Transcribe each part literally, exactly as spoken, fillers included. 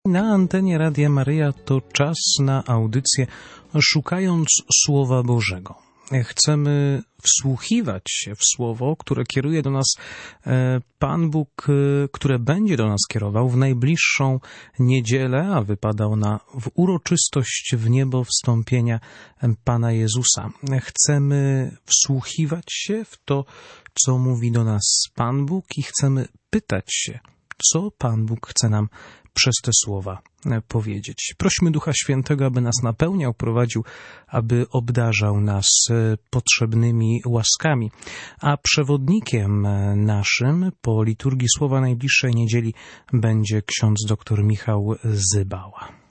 Na antenie Radia Maryja to czas na audycję Szukając Słowa Bożego. Chcemy wsłuchiwać się w Słowo, które kieruje do nas Pan Bóg, które będzie do nas kierował w najbliższą niedzielę, a wypada ona w uroczystość w niebo wstąpienia Pana Jezusa. Chcemy wsłuchiwać się w to, co mówi do nas Pan Bóg i chcemy pytać się, co Pan Bóg chce nam przez te słowa powiedzieć. Prośmy Ducha Świętego, aby nas napełniał, prowadził, aby obdarzał nas potrzebnymi łaskami. A przewodnikiem naszym po liturgii Słowa najbliższej niedzieli będzie ksiądz dr Michał Zybała.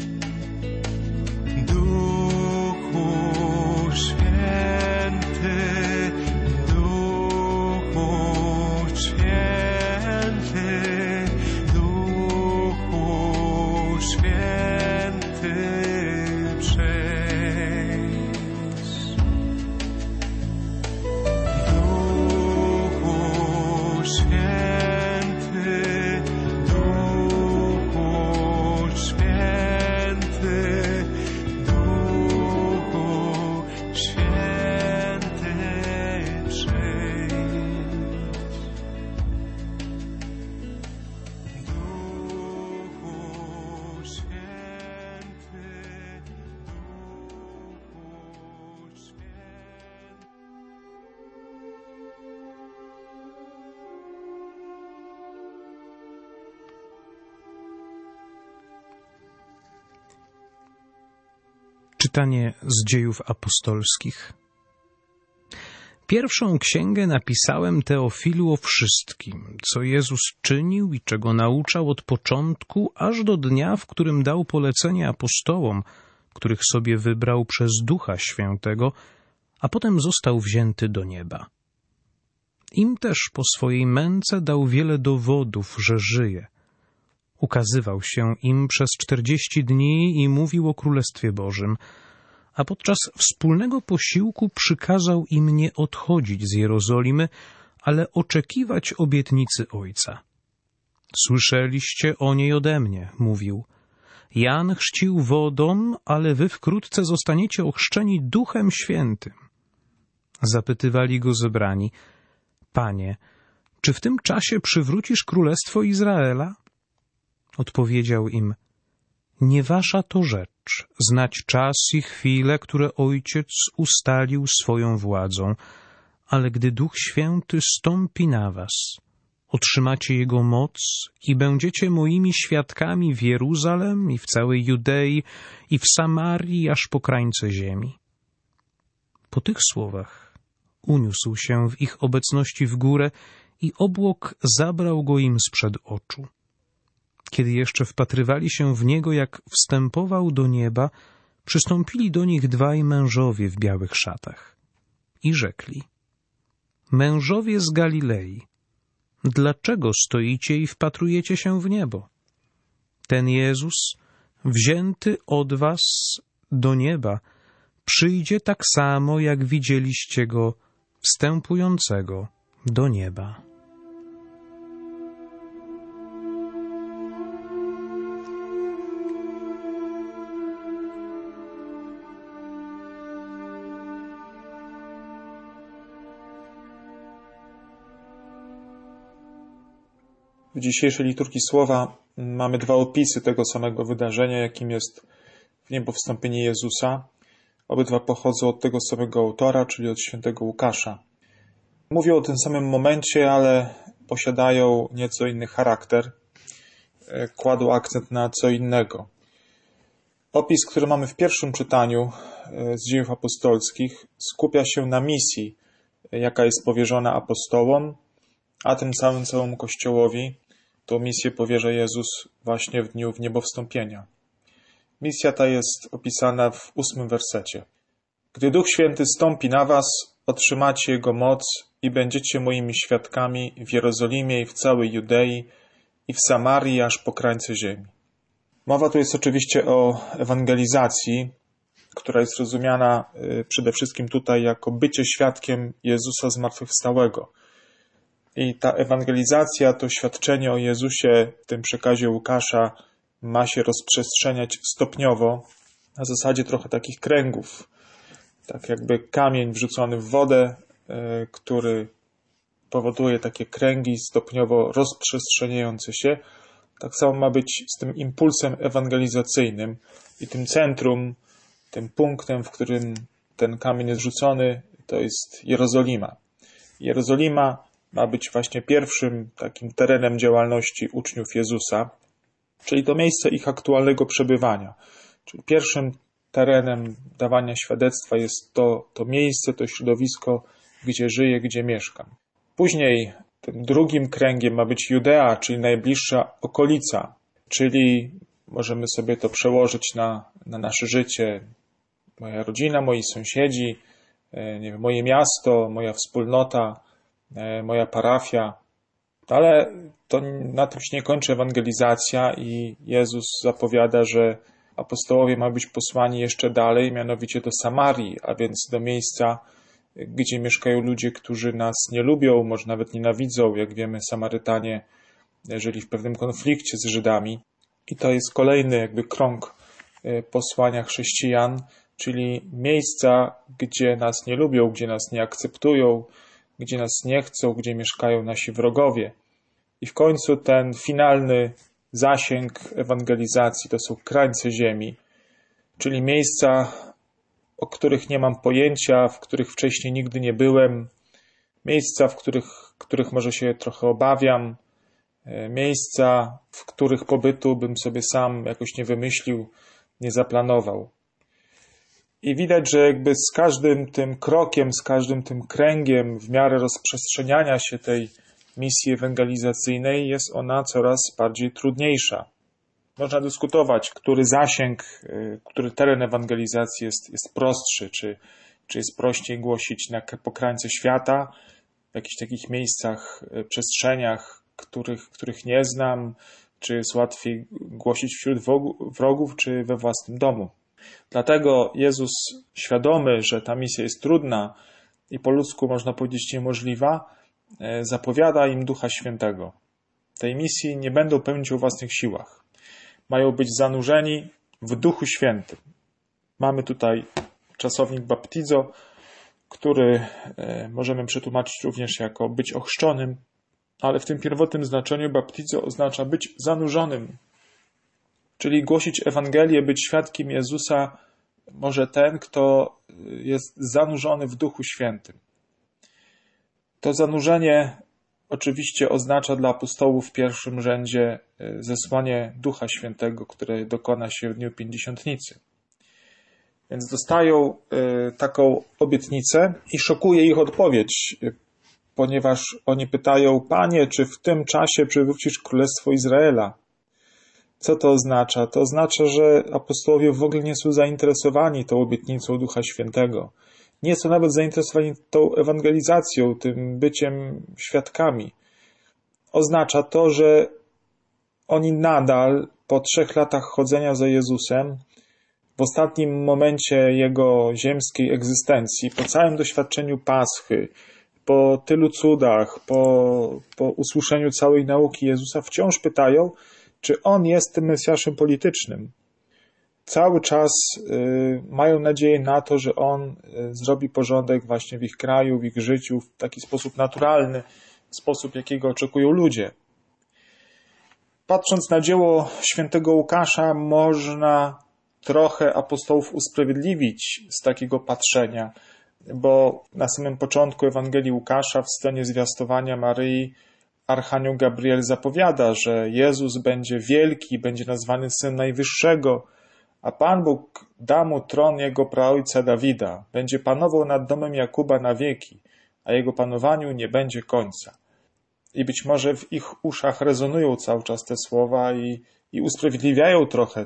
Duchu Święty, Czytanie z Dziejów Apostolskich. Pierwszą księgę napisałem Teofilu o wszystkim, co Jezus czynił i czego nauczał od początku, aż do dnia, w którym dał polecenie apostołom, których sobie wybrał przez Ducha Świętego, a potem został wzięty do nieba. Im też po swojej męce dał wiele dowodów, że żyje. Ukazywał się im przez czterdzieści dni i mówił o Królestwie Bożym, a podczas wspólnego posiłku przykazał im nie odchodzić z Jerozolimy, ale oczekiwać obietnicy Ojca. Słyszeliście o niej ode mnie, mówił. Jan chrzcił wodą, ale wy wkrótce zostaniecie ochrzczeni Duchem Świętym. Zapytywali go zebrani, Panie, czy w tym czasie przywrócisz Królestwo Izraela? Odpowiedział im, nie wasza to rzecz, znać czas i chwilę, które Ojciec ustalił swoją władzą, ale gdy Duch Święty stąpi na was, otrzymacie Jego moc i będziecie moimi świadkami w Jeruzalem i w całej Judei i w Samarii, aż po krańce ziemi. Po tych słowach uniósł się w ich obecności w górę i obłok zabrał go im sprzed oczu. Kiedy jeszcze wpatrywali się w Niego, jak wstępował do nieba, przystąpili do nich dwaj mężowie w białych szatach i rzekli, mężowie z Galilei, dlaczego stoicie i wpatrujecie się w niebo? Ten Jezus, wzięty od was do nieba, przyjdzie tak samo, jak widzieliście Go wstępującego do nieba. W dzisiejszej liturgii Słowa mamy dwa opisy tego samego wydarzenia, jakim jest w niebo wstąpienie Jezusa. Obydwa pochodzą od tego samego autora, czyli od świętego Łukasza. Mówią o tym samym momencie, ale posiadają nieco inny charakter. Kładą akcent na co innego. Opis, który mamy w pierwszym czytaniu z Dziejów Apostolskich, skupia się na misji, jaka jest powierzona apostołom, a tym samym całemu Kościołowi. Tą misję powierza Jezus właśnie w dniu wniebowstąpienia. Misja ta jest opisana w ósmym wersecie. Gdy Duch Święty stąpi na was, otrzymacie Jego moc i będziecie moimi świadkami w Jerozolimie i w całej Judei i w Samarii, aż po krańce ziemi. Mowa tu jest oczywiście o ewangelizacji, która jest rozumiana przede wszystkim tutaj jako bycie świadkiem Jezusa zmartwychwstałego. I ta ewangelizacja, to świadczenie o Jezusie w tym przekazie Łukasza ma się rozprzestrzeniać stopniowo, na zasadzie trochę takich kręgów. Tak jakby kamień wrzucony w wodę, który powoduje takie kręgi stopniowo rozprzestrzeniające się. Tak samo ma być z tym impulsem ewangelizacyjnym i tym centrum, tym punktem, w którym ten kamień jest rzucony, to jest Jerozolima. Jerozolima ma być właśnie pierwszym takim terenem działalności uczniów Jezusa, czyli to miejsce ich aktualnego przebywania. Czyli pierwszym terenem dawania świadectwa jest to, to miejsce, to środowisko, gdzie żyję, gdzie mieszkam. Później tym drugim kręgiem ma być Judea, czyli najbliższa okolica, czyli możemy sobie to przełożyć na, na nasze życie. Moja rodzina, moi sąsiedzi, nie wiem, moje miasto, moja wspólnota, moja parafia. Ale to na tym się nie kończy ewangelizacja i Jezus zapowiada, że apostołowie mają być posłani jeszcze dalej, mianowicie do Samarii, a więc do miejsca, gdzie mieszkają ludzie, którzy nas nie lubią, może nawet nienawidzą. Jak wiemy, Samarytanie żyli w pewnym konflikcie z Żydami. I to jest kolejny jakby krąg posłania chrześcijan, czyli miejsca, gdzie nas nie lubią, gdzie nas nie akceptują, gdzie nas nie chcą, gdzie mieszkają nasi wrogowie. I w końcu ten finalny zasięg ewangelizacji to są krańce ziemi, czyli miejsca, o których nie mam pojęcia, w których wcześniej nigdy nie byłem, miejsca, w których, których może się trochę obawiam, miejsca, w których pobytu bym sobie sam jakoś nie wymyślił, nie zaplanował. I widać, że jakby z każdym tym krokiem, z każdym tym kręgiem w miarę rozprzestrzeniania się tej misji ewangelizacyjnej jest ona coraz bardziej trudniejsza. Można dyskutować, który zasięg, który teren ewangelizacji jest, jest prostszy, czy, czy jest prościej głosić na, po krańce świata, w jakichś takich miejscach, przestrzeniach, których, których nie znam, czy jest łatwiej głosić wśród wrogów, czy we własnym domu. Dlatego Jezus, świadomy, że ta misja jest trudna i po ludzku można powiedzieć niemożliwa, zapowiada im Ducha Świętego. Tej misji nie będą pełnić o własnych siłach. Mają być zanurzeni w Duchu Świętym. Mamy tutaj czasownik baptizo, który możemy przetłumaczyć również jako być ochrzczonym, ale w tym pierwotnym znaczeniu baptizo oznacza być zanurzonym. Czyli głosić Ewangelię, być świadkiem Jezusa może ten, kto jest zanurzony w Duchu Świętym. To zanurzenie oczywiście oznacza dla apostołów w pierwszym rzędzie zesłanie Ducha Świętego, które dokona się w dniu Pięćdziesiątnicy. Więc dostają taką obietnicę i szokuje ich odpowiedź, ponieważ oni pytają: Panie, czy w tym czasie przywrócisz Królestwo Izraela? Co to oznacza? To oznacza, że apostołowie w ogóle nie są zainteresowani tą obietnicą Ducha Świętego. Nie są nawet zainteresowani tą ewangelizacją, tym byciem świadkami. Oznacza to, że oni nadal po trzech latach chodzenia za Jezusem, w ostatnim momencie Jego ziemskiej egzystencji, po całym doświadczeniu Paschy, po tylu cudach, po, po usłyszeniu całej nauki Jezusa, wciąż pytają, czy On jest tym Mesjaszem politycznym. Cały czas y, mają nadzieję na to, że On y, zrobi porządek właśnie w ich kraju, w ich życiu, w taki sposób naturalny, w sposób, jakiego oczekują ludzie. Patrząc na dzieło świętego Łukasza, można trochę apostołów usprawiedliwić z takiego patrzenia, bo na samym początku Ewangelii Łukasza, w scenie zwiastowania Maryi, Archanioł Gabriel zapowiada, że Jezus będzie wielki, będzie nazwany Synem Najwyższego, a Pan Bóg da mu tron jego praojca Dawida, będzie panował nad domem Jakuba na wieki, a jego panowaniu nie będzie końca. I być może w ich uszach rezonują cały czas te słowa i, i usprawiedliwiają trochę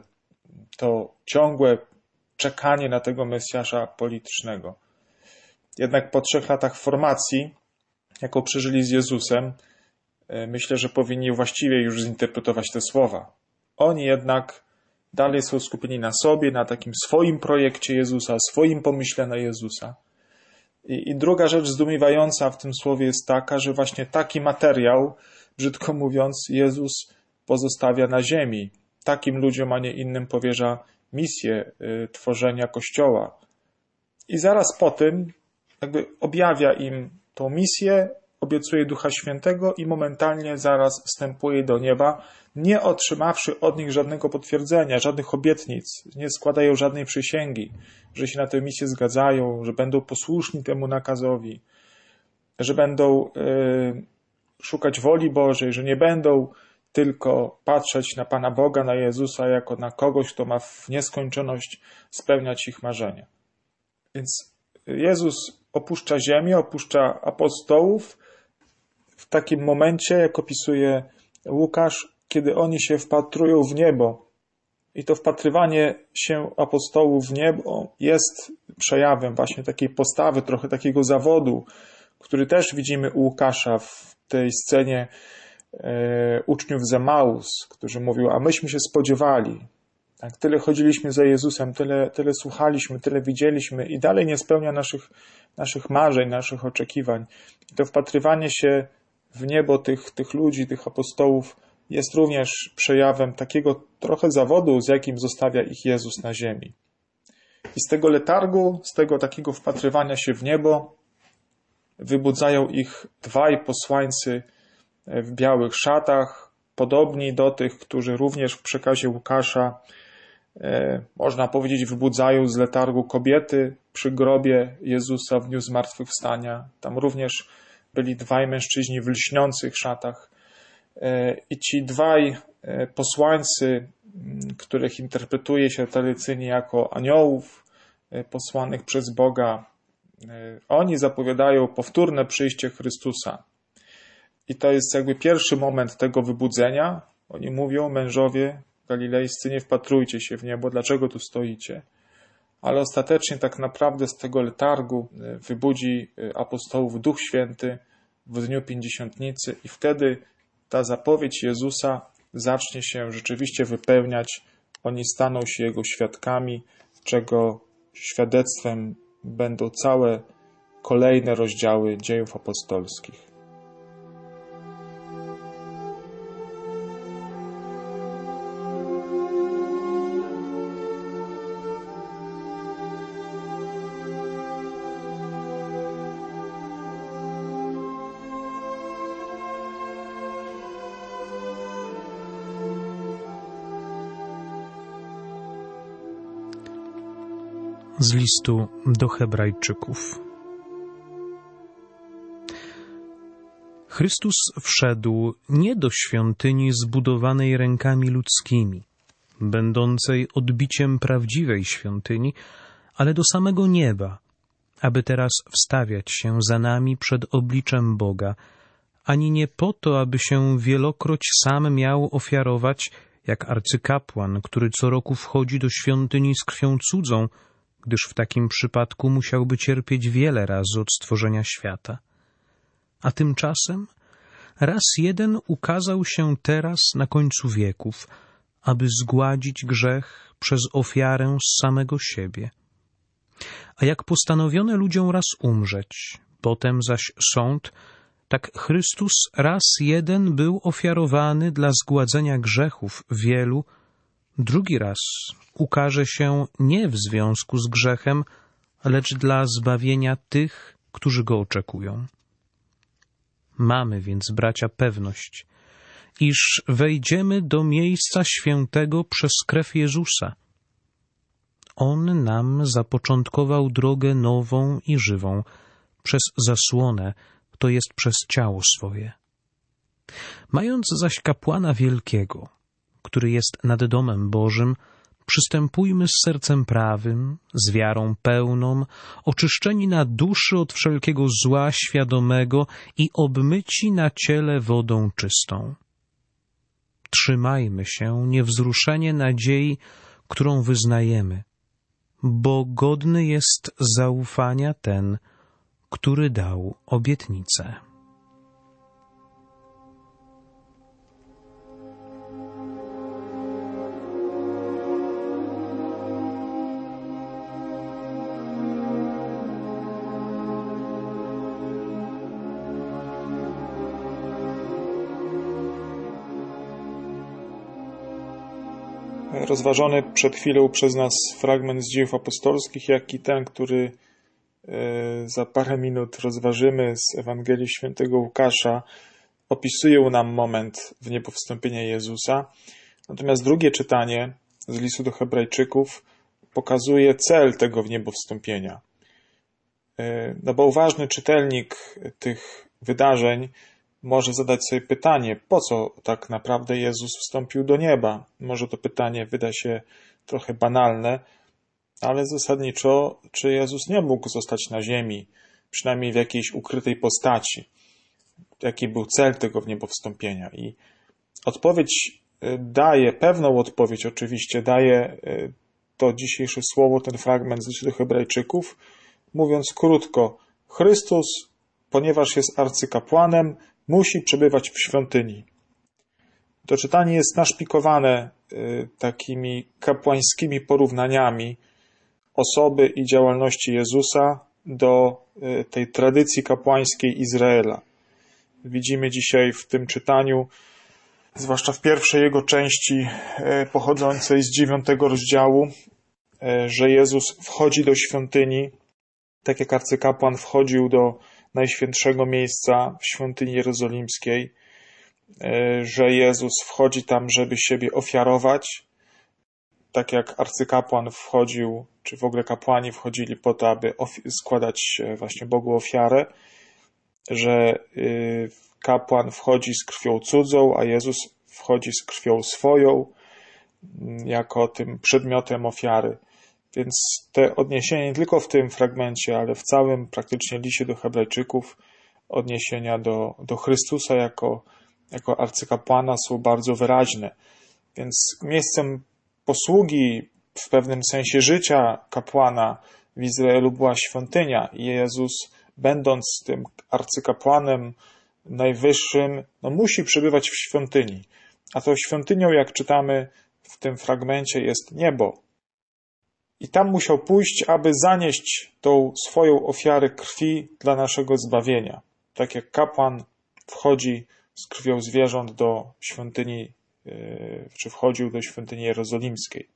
to ciągłe czekanie na tego Mesjasza politycznego. Jednak po trzech latach formacji, jaką przeżyli z Jezusem, myślę, że powinni właściwie już zinterpretować te słowa. Oni jednak dalej są skupieni na sobie, na takim swoim projekcie Jezusa, swoim pomyśle na Jezusa. I, i druga rzecz zdumiewająca w tym słowie jest taka, że właśnie taki materiał, brzydko mówiąc, Jezus pozostawia na ziemi. Takim ludziom, a nie innym powierza misję y, tworzenia Kościoła. I zaraz po tym jakby objawia im tą misję, obiecuje Ducha Świętego i momentalnie zaraz wstępuje do nieba, nie otrzymawszy od nich żadnego potwierdzenia, żadnych obietnic, nie składają żadnej przysięgi, że się na tę misję zgadzają, że będą posłuszni temu nakazowi, że będą y, szukać woli Bożej, że nie będą tylko patrzeć na Pana Boga, na Jezusa jako na kogoś, kto ma w nieskończoność spełniać ich marzenia. Więc Jezus opuszcza ziemię, opuszcza apostołów w takim momencie, jak opisuje Łukasz, kiedy oni się wpatrują w niebo. I to wpatrywanie się apostołów w niebo jest przejawem właśnie takiej postawy, trochę takiego zawodu, który też widzimy u Łukasza w tej scenie e, uczniów z Emaus, którzy mówią: a myśmy się spodziewali. Tak, tyle chodziliśmy za Jezusem, tyle, tyle słuchaliśmy, tyle widzieliśmy i dalej nie spełnia naszych, naszych marzeń, naszych oczekiwań. I to wpatrywanie się w niebo tych, tych ludzi, tych apostołów jest również przejawem takiego trochę zawodu, z jakim zostawia ich Jezus na ziemi. I z tego letargu, z tego takiego wpatrywania się w niebo wybudzają ich dwaj posłańcy w białych szatach, podobni do tych, którzy również w przekazie Łukasza, e, można powiedzieć, wybudzają z letargu kobiety przy grobie Jezusa w dniu zmartwychwstania. Tam również byli dwaj mężczyźni w lśniących szatach. E, I ci dwaj e, posłańcy, których interpretuje się tradycyjnie jako aniołów, posłanych przez Boga. Oni zapowiadają powtórne przyjście Chrystusa. I to jest jakby pierwszy moment tego wybudzenia. Oni mówią, mężowie galilejscy, nie wpatrujcie się w niebo, dlaczego tu stoicie? Ale ostatecznie tak naprawdę z tego letargu wybudzi apostołów Duch Święty w dniu Pięćdziesiątnicy i wtedy ta zapowiedź Jezusa zacznie się rzeczywiście wypełniać. Oni staną się Jego świadkami, czego świadectwem będą całe kolejne rozdziały dziejów apostolskich. Z listu do Hebrajczyków. Chrystus wszedł nie do świątyni zbudowanej rękami ludzkimi, będącej odbiciem prawdziwej świątyni, ale do samego nieba, aby teraz wstawiać się za nami przed obliczem Boga, ani nie po to, aby się wielokroć sam miał ofiarować, jak arcykapłan, który co roku wchodzi do świątyni z krwią cudzą, gdyż w takim przypadku musiałby cierpieć wiele razy od stworzenia świata. A tymczasem raz jeden ukazał się teraz na końcu wieków, aby zgładzić grzech przez ofiarę z samego siebie. A jak postanowiono ludziom raz umrzeć, potem zaś sąd, tak Chrystus raz jeden był ofiarowany dla zgładzenia grzechów wielu, drugi raz ukaże się nie w związku z grzechem, lecz dla zbawienia tych, którzy go oczekują. Mamy więc, bracia, pewność, iż wejdziemy do miejsca świętego przez krew Jezusa. On nam zapoczątkował drogę nową i żywą, przez zasłonę, to jest przez ciało swoje. Mając zaś kapłana wielkiego, który jest nad domem Bożym, przystępujmy z sercem prawym, z wiarą pełną, oczyszczeni na duszy od wszelkiego zła świadomego i obmyci na ciele wodą czystą. Trzymajmy się niewzruszenie nadziei, którą wyznajemy, bo godny jest zaufania ten, który dał obietnicę. Rozważony przed chwilą przez nas fragment z Dziejów Apostolskich, jak i ten, który za parę minut rozważymy z Ewangelii Świętego Łukasza, opisują nam moment wniebowstąpienia Jezusa. Natomiast drugie czytanie z listu do Hebrajczyków pokazuje cel tego wniebowstąpienia. No bo uważny czytelnik tych wydarzeń może zadać sobie pytanie, po co tak naprawdę Jezus wstąpił do nieba. Może to pytanie wyda się trochę banalne, ale zasadniczo, czy Jezus nie mógł zostać na ziemi, przynajmniej w jakiejś ukrytej postaci? Jaki był cel tego wniebowstąpienia? I odpowiedź daje, pewną odpowiedź oczywiście daje to dzisiejsze słowo, ten fragment z listu do Hebrajczyków, mówiąc krótko, Chrystus, ponieważ jest arcykapłanem, musi przebywać w świątyni. To czytanie jest naszpikowane y, takimi kapłańskimi porównaniami osoby i działalności Jezusa do y, tej tradycji kapłańskiej Izraela. Widzimy dzisiaj w tym czytaniu, zwłaszcza w pierwszej jego części y, pochodzącej z dziewiątego rozdziału, y, że Jezus wchodzi do świątyni, tak jak arcykapłan wchodził do najświętszego miejsca w świątyni jerozolimskiej, że Jezus wchodzi tam, żeby siebie ofiarować, tak jak arcykapłan wchodził, czy w ogóle kapłani wchodzili po to, aby składać właśnie Bogu ofiarę, że kapłan wchodzi z krwią cudzą, a Jezus wchodzi z krwią swoją, jako tym przedmiotem ofiary. Więc te odniesienie nie tylko w tym fragmencie, ale w całym praktycznie liście do Hebrajczyków, odniesienia do, do Chrystusa jako, jako arcykapłana są bardzo wyraźne. Więc miejscem posługi, w pewnym sensie życia kapłana w Izraelu była świątynia i Jezus, będąc tym arcykapłanem najwyższym, no musi przebywać w świątyni. A tą świątynią, jak czytamy w tym fragmencie, jest niebo. I tam musiał pójść, aby zanieść tą swoją ofiarę krwi dla naszego zbawienia. Tak jak kapłan wchodzi z krwią zwierząt do świątyni, czy wchodził do świątyni jerozolimskiej.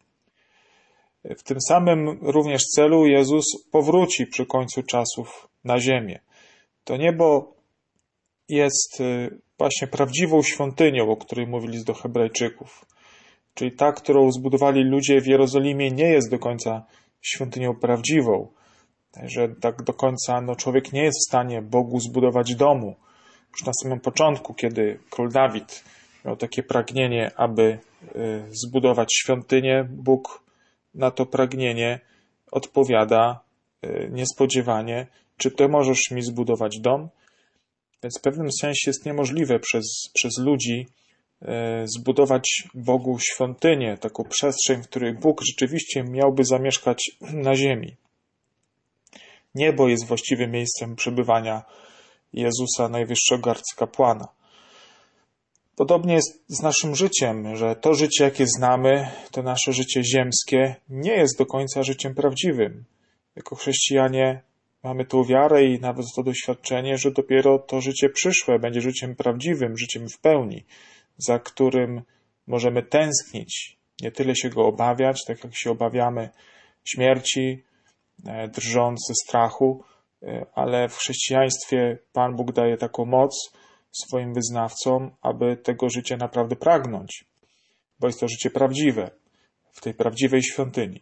W tym samym również celu Jezus powróci przy końcu czasów na ziemię. To niebo jest właśnie prawdziwą świątynią, o której mówili do Hebrajczyków. Czyli ta, którą zbudowali ludzie w Jerozolimie, nie jest do końca świątynią prawdziwą. Że tak do końca no, człowiek nie jest w stanie Bogu zbudować domu. Już na samym początku, kiedy król Dawid miał takie pragnienie, aby zbudować świątynię, Bóg na to pragnienie odpowiada niespodziewanie: czy ty możesz mi zbudować dom? Więc w pewnym sensie jest niemożliwe przez, przez ludzi zbudować Bogu świątynię, taką przestrzeń, w której Bóg rzeczywiście miałby zamieszkać na ziemi. Niebo jest właściwym miejscem przebywania Jezusa, najwyższego arcykapłana. Podobnie jest z naszym życiem, że to życie, jakie znamy, to nasze życie ziemskie, nie jest do końca życiem prawdziwym. Jako chrześcijanie mamy tą wiarę i nawet to doświadczenie, że dopiero to życie przyszłe będzie życiem prawdziwym, życiem w pełni, za którym możemy tęsknić, nie tyle się go obawiać, tak jak się obawiamy śmierci, drżąc ze strachu, ale w chrześcijaństwie Pan Bóg daje taką moc swoim wyznawcom, aby tego życia naprawdę pragnąć, bo jest to życie prawdziwe, w tej prawdziwej świątyni.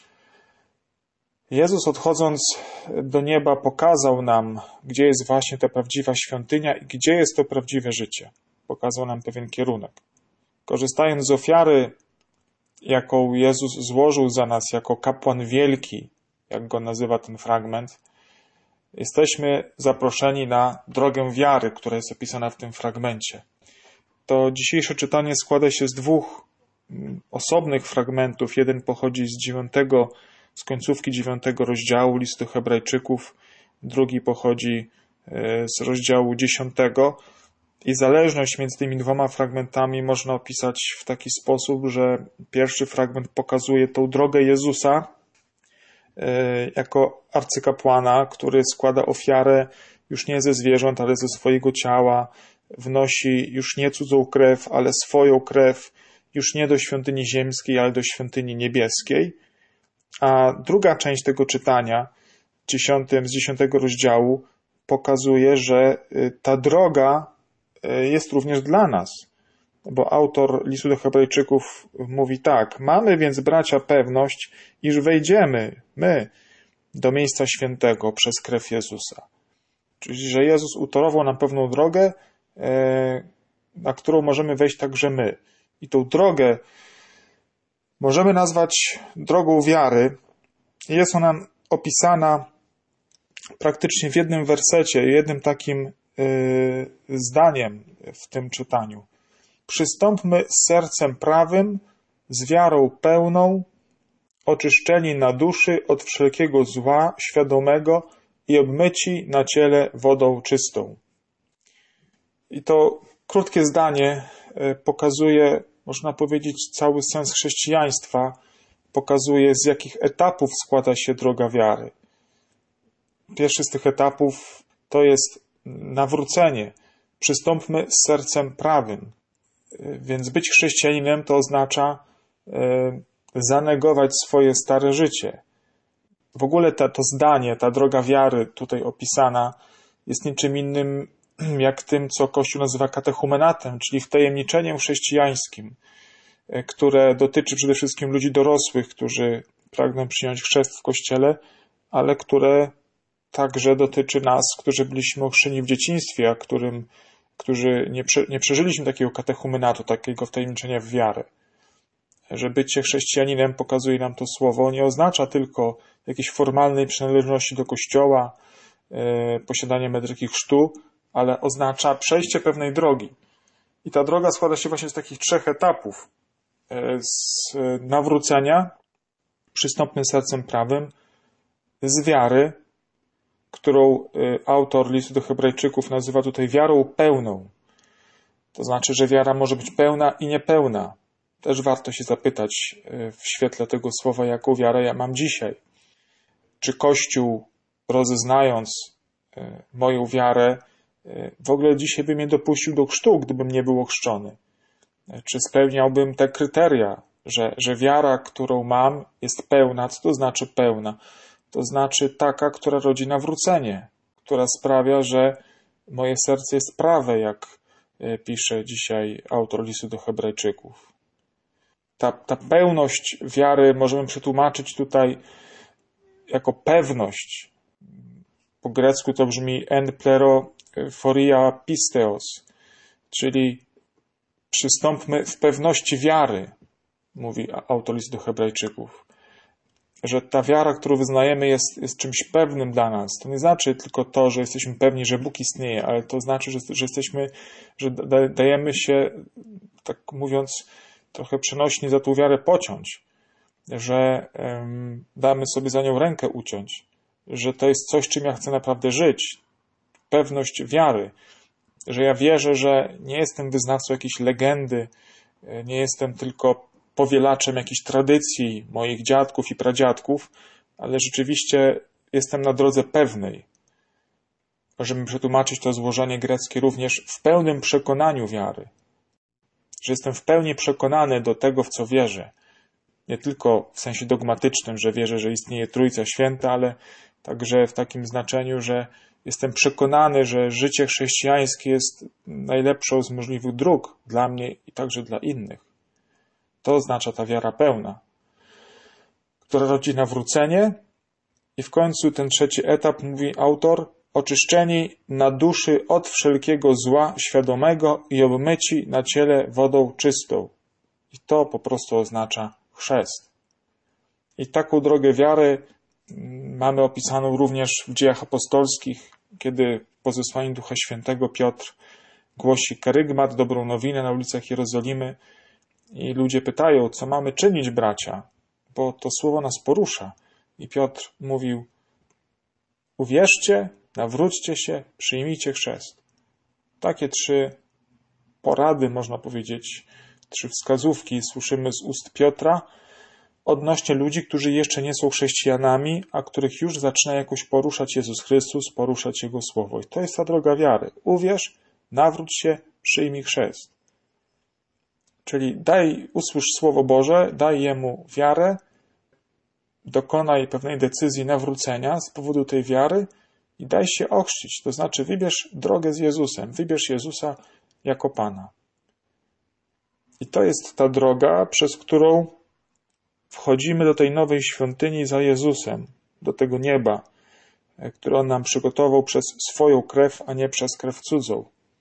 Jezus, odchodząc do nieba, pokazał nam, gdzie jest właśnie ta prawdziwa świątynia i gdzie jest to prawdziwe życie. Pokazał nam pewien kierunek. Korzystając z ofiary, jaką Jezus złożył za nas jako kapłan wielki, jak go nazywa ten fragment, jesteśmy zaproszeni na drogę wiary, która jest opisana w tym fragmencie. To dzisiejsze czytanie składa się z dwóch osobnych fragmentów. Jeden pochodzi z dziewiątego, z końcówki dziewiątego rozdziału listu Hebrajczyków, drugi pochodzi z rozdziału dziesiątego. I zależność między tymi dwoma fragmentami można opisać w taki sposób, że pierwszy fragment pokazuje tą drogę Jezusa jako arcykapłana, który składa ofiarę już nie ze zwierząt, ale ze swojego ciała, wnosi już nie cudzą krew, ale swoją krew, już nie do świątyni ziemskiej, ale do świątyni niebieskiej. A druga część tego czytania, dziesiątym, z dziesiątego rozdziału, pokazuje, że ta droga jest również dla nas. Bo autor listu do Hebrajczyków mówi tak: mamy więc, bracia, pewność, iż wejdziemy, my, do miejsca świętego przez krew Jezusa. Czyli, że Jezus utorował nam pewną drogę, na którą możemy wejść także my. I tą drogę możemy nazwać drogą wiary. Jest ona opisana praktycznie w jednym wersecie, jednym takim zdaniem w tym czytaniu. Przystąpmy z sercem prawym, z wiarą pełną, oczyszczeni na duszy od wszelkiego zła świadomego i obmyci na ciele wodą czystą. I to krótkie zdanie pokazuje, można powiedzieć, cały sens chrześcijaństwa, pokazuje, z jakich etapów składa się droga wiary. Pierwszy z tych etapów to jest nawrócenie. Przystąpmy z sercem prawym. Więc być chrześcijaninem to oznacza zanegować swoje stare życie. W ogóle ta, to zdanie, ta droga wiary tutaj opisana jest niczym innym jak tym, co Kościół nazywa katechumenatem, czyli wtajemniczeniem chrześcijańskim, które dotyczy przede wszystkim ludzi dorosłych, którzy pragną przyjąć chrzest w Kościele, ale które także dotyczy nas, którzy byliśmy ochrzczeni w dzieciństwie, a którym, którzy nie, prze, nie przeżyliśmy takiego katechumenatu, takiego wtajemniczenia w wiarę. że bycie chrześcijaninem, pokazuje nam to słowo, nie oznacza tylko jakiejś formalnej przynależności do Kościoła, yy, posiadanie metryki chrztu, ale oznacza przejście pewnej drogi. I ta droga składa się właśnie z takich trzech etapów. Yy, z nawrócenia, przystąpnym sercem prawym, z wiary, którą yy, autor listu do Hebrajczyków nazywa tutaj wiarą pełną. To znaczy, że wiara może być pełna i niepełna. Też warto się zapytać w świetle tego słowa, jaką wiarę ja mam dzisiaj. Czy Kościół, rozeznając moją wiarę, w ogóle dzisiaj by mnie dopuścił do chrztu, gdybym nie był ochrzczony? Czy spełniałbym te kryteria, że, że wiara, którą mam, jest pełna? Co to znaczy pełna? To znaczy taka, która rodzi nawrócenie, która sprawia, że moje serce jest prawe, jak pisze dzisiaj autor listu do Hebrajczyków. Ta, ta pełność wiary możemy przetłumaczyć tutaj jako pewność. Po grecku to brzmi en plerophoria pisteos, czyli przystąpmy w pewności wiary, mówi autor listu do Hebrajczyków. Że ta wiara, którą wyznajemy, jest, jest czymś pewnym dla nas. To nie znaczy tylko to, że jesteśmy pewni, że Bóg istnieje, ale to znaczy, że, że jesteśmy, że dajemy się, tak mówiąc, trochę przenośnie za tą wiarę pociąć, że um, damy sobie za nią rękę uciąć, że to jest coś, czym ja chcę naprawdę żyć. Pewność wiary, że ja wierzę, że nie jestem wyznawcą jakiejś legendy, nie jestem tylko powielaczem jakichś tradycji moich dziadków i pradziadków, ale rzeczywiście jestem na drodze pewnej. Możemy przetłumaczyć to złożenie greckie również w pełnym przekonaniu wiary. Że jestem w pełni przekonany do tego, w co wierzę. Nie tylko w sensie dogmatycznym, że wierzę, że istnieje Trójca Święta, ale także w takim znaczeniu, że jestem przekonany, że życie chrześcijańskie jest najlepszą z możliwych dróg dla mnie i także dla innych. To oznacza ta wiara pełna, która rodzi nawrócenie. I w końcu ten trzeci etap, mówi autor, oczyszczeni na duszy od wszelkiego zła świadomego i obmyci na ciele wodą czystą. I to po prostu oznacza chrzest. I taką drogę wiary mamy opisaną również w Dziejach Apostolskich, kiedy po zesłaniu Ducha Świętego Piotr głosi kerygmat, dobrą nowinę na ulicach Jerozolimy i ludzie pytają, co mamy czynić, bracia, bo to słowo nas porusza. I Piotr mówił, uwierzcie, nawróćcie się, przyjmijcie chrzest. Takie trzy porady, można powiedzieć, trzy wskazówki słyszymy z ust Piotra odnośnie ludzi, którzy jeszcze nie są chrześcijanami, a których już zaczyna jakoś poruszać Jezus Chrystus, poruszać Jego Słowo. I to jest ta droga wiary. Uwierz, nawróć się, przyjmij chrzest. Czyli daj, usłysz Słowo Boże, daj Jemu wiarę, dokonaj pewnej decyzji nawrócenia z powodu tej wiary i daj się ochrzcić. To znaczy wybierz drogę z Jezusem, wybierz Jezusa jako Pana. I to jest ta droga, przez którą wchodzimy do tej nowej świątyni za Jezusem, do tego nieba, które On nam przygotował przez swoją krew, a nie przez krew cudzą.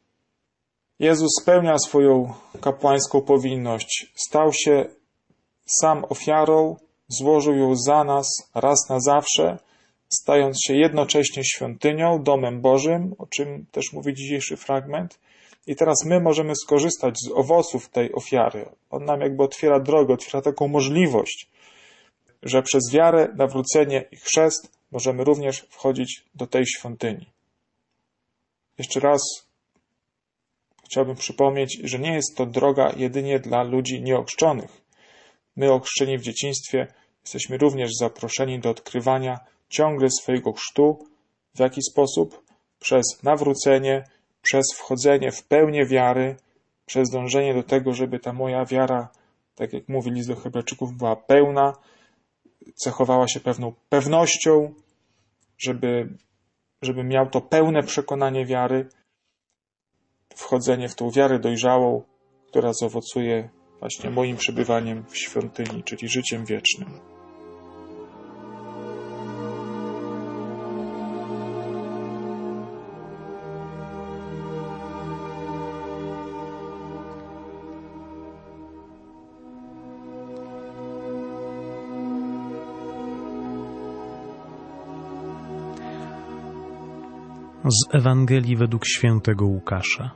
Jezus spełnia swoją kapłańską powinność. Stał się sam ofiarą, złożył ją za nas raz na zawsze, stając się jednocześnie świątynią, domem Bożym, o czym też mówi dzisiejszy fragment. I teraz my możemy skorzystać z owoców tej ofiary. On nam jakby otwiera drogę, otwiera taką możliwość, że przez wiarę, nawrócenie i chrzest możemy również wchodzić do tej świątyni. Jeszcze raz chciałbym przypomnieć, że nie jest to droga jedynie dla ludzi nieochrzczonych. My, ochrzczeni w dzieciństwie, jesteśmy również zaproszeni do odkrywania ciągle swojego chrztu. W jaki sposób? Przez nawrócenie, przez wchodzenie w pełnię wiary, przez dążenie do tego, żeby ta moja wiara, tak jak mówi list do Hebrajczyków, była pełna, cechowała się pewną pewnością, żeby, żeby miał to pełne przekonanie wiary, wchodzenie w tą wiarę dojrzałą, która zaowocuje właśnie moim przebywaniem w świątyni, czyli życiem wiecznym. Z Ewangelii według świętego Łukasza.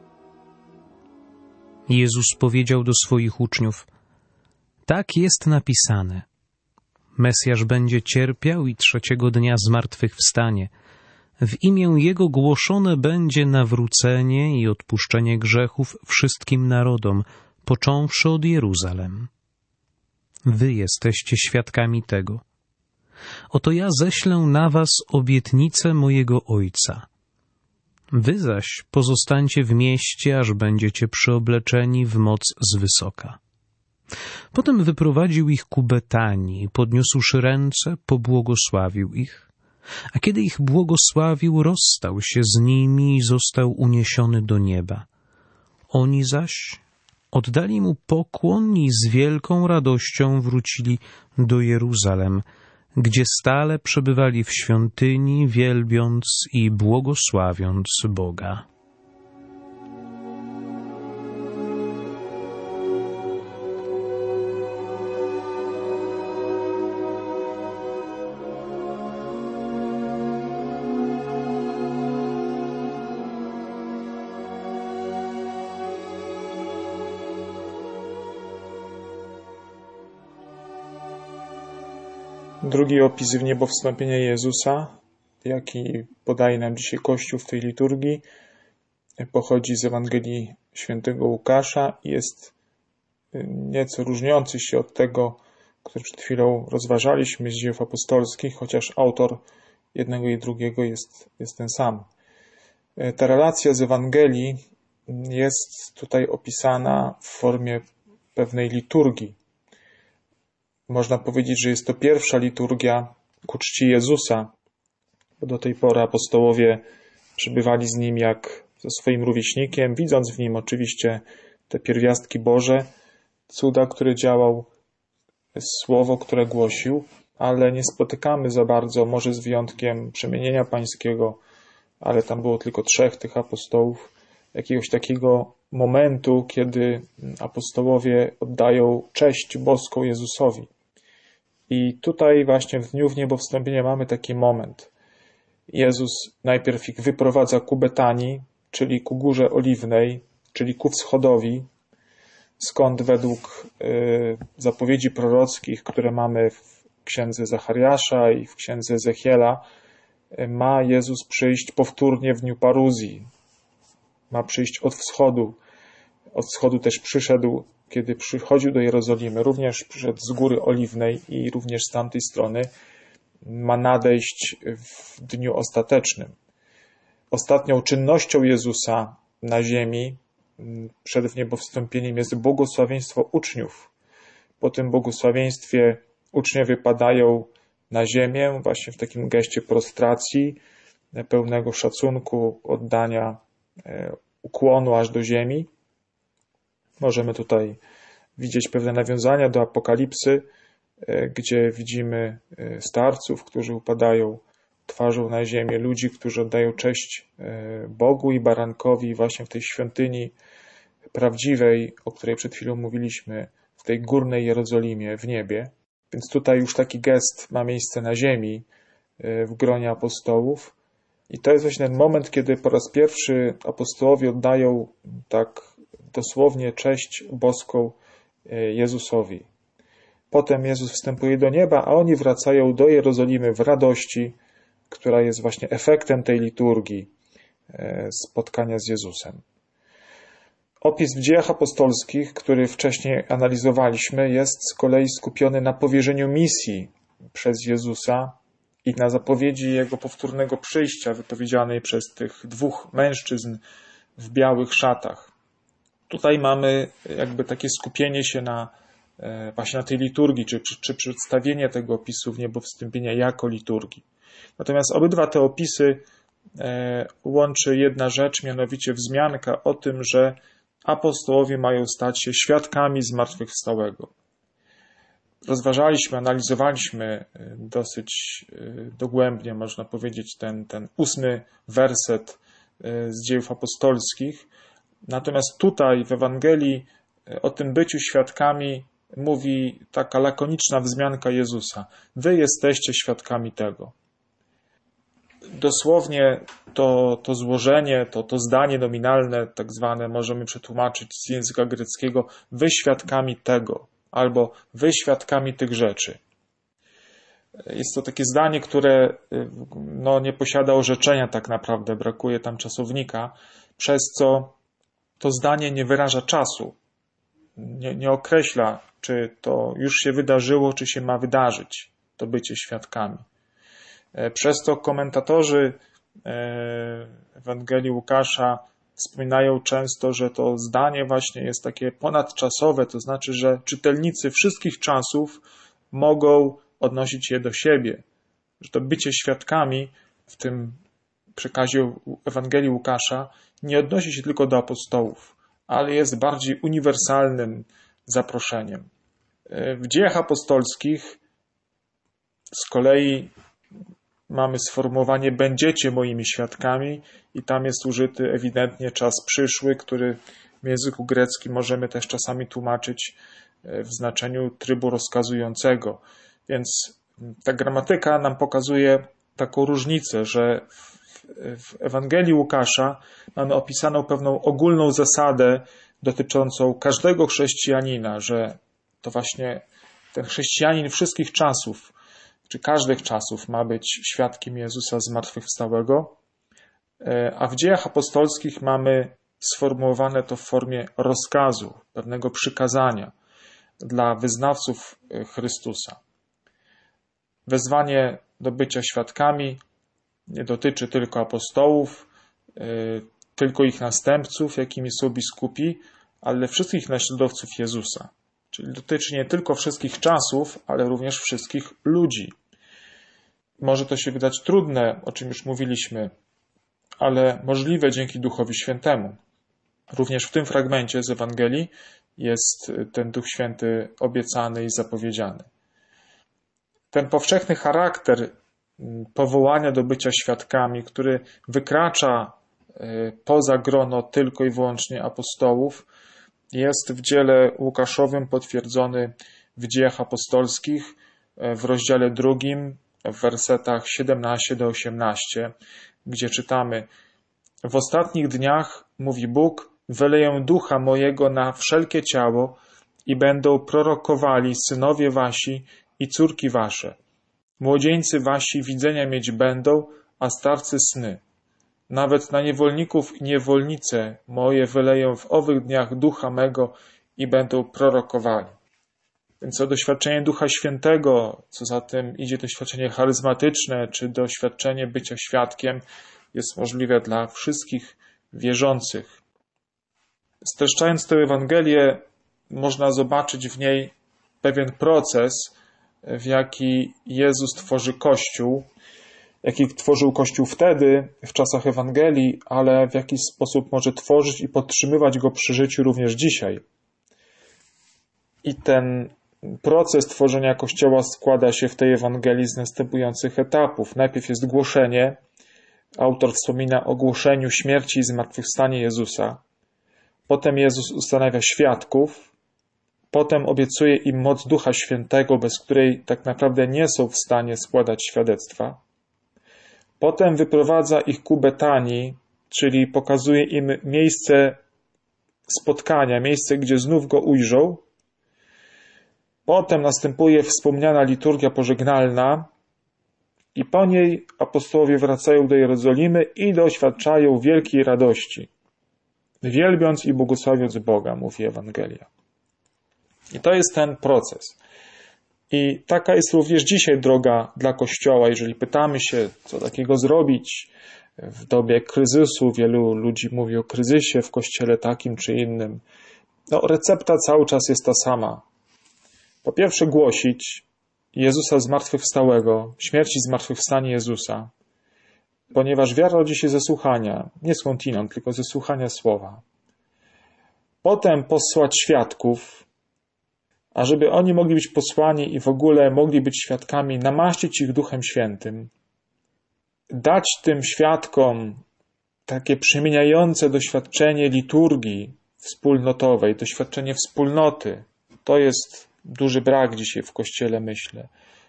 Jezus powiedział do swoich uczniów: tak jest napisane. Mesjasz będzie cierpiał i trzeciego dnia zmartwychwstanie. W imię Jego głoszone będzie nawrócenie i odpuszczenie grzechów wszystkim narodom, począwszy od Jeruzalem. Wy jesteście świadkami tego. Oto ja ześlę na was obietnicę mojego Ojca. Wy zaś pozostańcie w mieście, aż będziecie przyobleczeni w moc z wysoka. Potem wyprowadził ich ku Betanii i podniósłszy ręce, pobłogosławił ich. A kiedy ich błogosławił, rozstał się z nimi i został uniesiony do nieba. Oni zaś oddali mu pokłon i z wielką radością wrócili do Jeruzalem, gdzie stale przebywali w świątyni, wielbiąc i błogosławiąc Boga. Drugi opis w niebo wstąpienia Jezusa, jaki podaje nam dzisiaj Kościół w tej liturgii, pochodzi z Ewangelii świętego Łukasza i jest nieco różniący się od tego, który przed chwilą rozważaliśmy z Dziejów Apostolskich, chociaż autor jednego i drugiego jest, jest ten sam. Ta relacja z Ewangelii jest tutaj opisana w formie pewnej liturgii. Można powiedzieć, że jest to pierwsza liturgia ku czci Jezusa, bo do tej pory apostołowie przebywali z Nim jak ze swoim rówieśnikiem, widząc w Nim oczywiście te pierwiastki Boże, cuda, które działał, słowo, które głosił, ale nie spotykamy za bardzo, może z wyjątkiem przemienienia pańskiego, ale tam było tylko trzech tych apostołów, jakiegoś takiego momentu, kiedy apostołowie oddają cześć boską Jezusowi. I tutaj właśnie w dniu w niebo wstąpienia mamy taki moment. Jezus najpierw ich wyprowadza ku Betanii, czyli ku Górze Oliwnej, czyli ku wschodowi, skąd według y, zapowiedzi prorockich, które mamy w księdze Zachariasza i w księdze Ezechiela, y, ma Jezus przyjść powtórnie w dniu paruzji. Ma przyjść od wschodu. Od wschodu też przyszedł, kiedy przychodził do Jerozolimy, również przyszedł z Góry Oliwnej i również z tamtej strony ma nadejść w dniu ostatecznym. Ostatnią czynnością Jezusa na ziemi przed wniebowstąpieniem jest błogosławieństwo uczniów. Po tym błogosławieństwie uczniowie padają na ziemię właśnie w takim geście prostracji, pełnego szacunku, oddania ukłonu aż do ziemi. Możemy tutaj widzieć pewne nawiązania do Apokalipsy, gdzie widzimy starców, którzy upadają twarzą na ziemię, ludzi, którzy oddają cześć Bogu i barankowi właśnie w tej świątyni prawdziwej, o której przed chwilą mówiliśmy, w tej górnej Jerozolimie, w niebie. Więc tutaj już taki gest ma miejsce na ziemi w gronie apostołów. I to jest właśnie ten moment, kiedy po raz pierwszy apostołowie oddają tak dosłownie cześć boską Jezusowi. Potem Jezus wstępuje do nieba, a oni wracają do Jerozolimy w radości, która jest właśnie efektem tej liturgii spotkania z Jezusem. Opis w Dziejach Apostolskich, który wcześniej analizowaliśmy, jest z kolei skupiony na powierzeniu misji przez Jezusa i na zapowiedzi Jego powtórnego przyjścia wypowiedzianej przez tych dwóch mężczyzn w białych szatach. Tutaj mamy jakby takie skupienie się na właśnie na tej liturgii, czy, czy, czy przedstawienie tego opisu w niebowstąpienia jako liturgii. Natomiast obydwa te opisy łączy jedna rzecz, mianowicie wzmianka o tym, że apostołowie mają stać się świadkami zmartwychwstałego. Rozważaliśmy, analizowaliśmy dosyć dogłębnie, można powiedzieć, ten, ten ósmy werset z Dziejów Apostolskich. Natomiast tutaj w Ewangelii o tym byciu świadkami mówi taka lakoniczna wzmianka Jezusa. Wy jesteście świadkami tego. dosłownie to, to złożenie, to, to zdanie nominalne, tak zwane, możemy przetłumaczyć z języka greckiego wy świadkami tego, albo wy świadkami tych rzeczy. Jest to takie zdanie, które no, nie posiada orzeczenia tak naprawdę, brakuje tam czasownika, przez co to zdanie nie wyraża czasu, nie, nie określa, czy to już się wydarzyło, czy się ma wydarzyć, to bycie świadkami. Przez to komentatorzy Ewangelii Łukasza wspominają często, że to zdanie właśnie jest takie ponadczasowe, to znaczy, że czytelnicy wszystkich czasów mogą odnosić je do siebie, że to bycie świadkami w tym przekazie Ewangelii Łukasza nie odnosi się tylko do apostołów, ale jest bardziej uniwersalnym zaproszeniem. W Dziejach Apostolskich z kolei mamy sformułowanie będziecie moimi świadkami i tam jest użyty ewidentnie czas przyszły, który w języku greckim możemy też czasami tłumaczyć w znaczeniu trybu rozkazującego. Więc ta gramatyka nam pokazuje taką różnicę, że w Ewangelii Łukasza mamy opisaną pewną ogólną zasadę dotyczącą każdego chrześcijanina, że to właśnie ten chrześcijanin wszystkich czasów, czy każdych czasów ma być świadkiem Jezusa zmartwychwstałego, a w Dziejach Apostolskich mamy sformułowane to w formie rozkazu, pewnego przykazania dla wyznawców Chrystusa. Wezwanie do bycia świadkami nie dotyczy tylko apostołów, tylko ich następców, jakimi są biskupi, ale wszystkich naśladowców Jezusa. Czyli dotyczy nie tylko wszystkich czasów, ale również wszystkich ludzi. Może to się wydać trudne, o czym już mówiliśmy, ale możliwe dzięki Duchowi Świętemu. Również w tym fragmencie z Ewangelii jest ten Duch Święty obiecany i zapowiedziany. Ten powszechny charakter powołania do bycia świadkami, który wykracza poza grono tylko i wyłącznie apostołów, jest w dziele Łukaszowym potwierdzony w Dziejach Apostolskich w rozdziale drugim, w wersetach siedemnaście do osiemnastu, gdzie czytamy: w ostatnich dniach, mówi Bóg, wyleję ducha mojego na wszelkie ciało i będą prorokowali synowie wasi i córki wasze. Młodzieńcy wasi widzenia mieć będą, a starcy sny. Nawet na niewolników i niewolnice moje wyleję w owych dniach ducha mego i będą prorokowali. Więc to doświadczenie Ducha Świętego, co za tym idzie doświadczenie charyzmatyczne, czy doświadczenie bycia świadkiem, jest możliwe dla wszystkich wierzących. Streszczając tę Ewangelię, można zobaczyć w niej pewien proces, w jaki Jezus tworzy Kościół, jaki tworzył Kościół wtedy, w czasach Ewangelii, ale w jaki sposób może tworzyć i podtrzymywać go przy życiu również dzisiaj. I ten proces tworzenia Kościoła składa się w tej Ewangelii z następujących etapów. Najpierw jest głoszenie. Autor wspomina o głoszeniu śmierci i zmartwychwstania Jezusa. Potem Jezus ustanawia świadków. Potem obiecuje im moc Ducha Świętego, bez której tak naprawdę nie są w stanie składać świadectwa. Potem wyprowadza ich ku Betanii, czyli pokazuje im miejsce spotkania, miejsce, gdzie znów Go ujrzą. Potem następuje wspomniana liturgia pożegnalna i po niej apostołowie wracają do Jerozolimy i doświadczają wielkiej radości, wielbiąc i błogosławiąc Boga, mówi Ewangelia. I to jest ten proces. I taka jest również dzisiaj droga dla Kościoła. Jeżeli pytamy się, co takiego zrobić w dobie kryzysu, wielu ludzi mówi o kryzysie w Kościele takim czy innym, no recepta cały czas jest ta sama. Po pierwsze głosić Jezusa zmartwychwstałego, śmierć i zmartwychwstanie Jezusa, ponieważ wiara rodzi się ze słuchania, nie skądinąd, tylko ze słuchania słowa. Potem posłać świadków, a żeby oni mogli być posłani i w ogóle mogli być świadkami, namaścić ich Duchem Świętym, dać tym świadkom takie przemieniające doświadczenie liturgii wspólnotowej, doświadczenie wspólnoty. To jest duży brak dzisiaj w Kościele, myślę,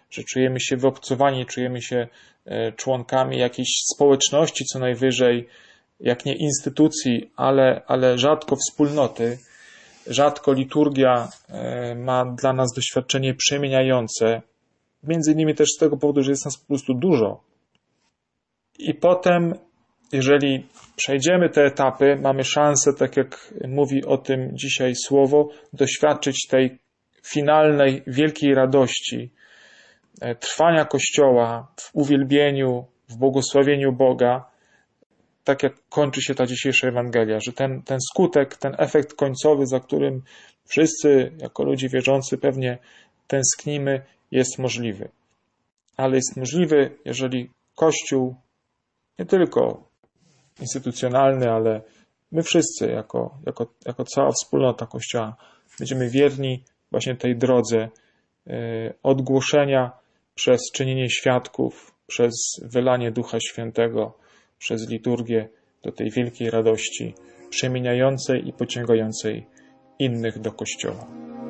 że czujemy się wyobcowani, czujemy się członkami jakiejś społeczności co najwyżej, jak nie instytucji, ale, ale rzadko wspólnoty. Rzadko liturgia ma dla nas doświadczenie przemieniające, między innymi też z tego powodu, że jest nas po prostu dużo. I potem, jeżeli przejdziemy te etapy, mamy szansę, tak jak mówi o tym dzisiaj słowo, doświadczyć tej finalnej, wielkiej radości, trwania Kościoła w uwielbieniu, w błogosławieniu Boga, tak jak kończy się ta dzisiejsza Ewangelia, że ten, ten skutek, ten efekt końcowy, za którym wszyscy jako ludzie wierzący pewnie tęsknimy, jest możliwy. Ale jest możliwy, jeżeli Kościół, nie tylko instytucjonalny, ale my wszyscy, jako, jako, jako cała wspólnota Kościoła, będziemy wierni właśnie tej drodze od głoszenia przez czynienie świadków, przez wylanie Ducha Świętego, przez liturgię do tej wielkiej radości przemieniającej i pociągającej innych do Kościoła.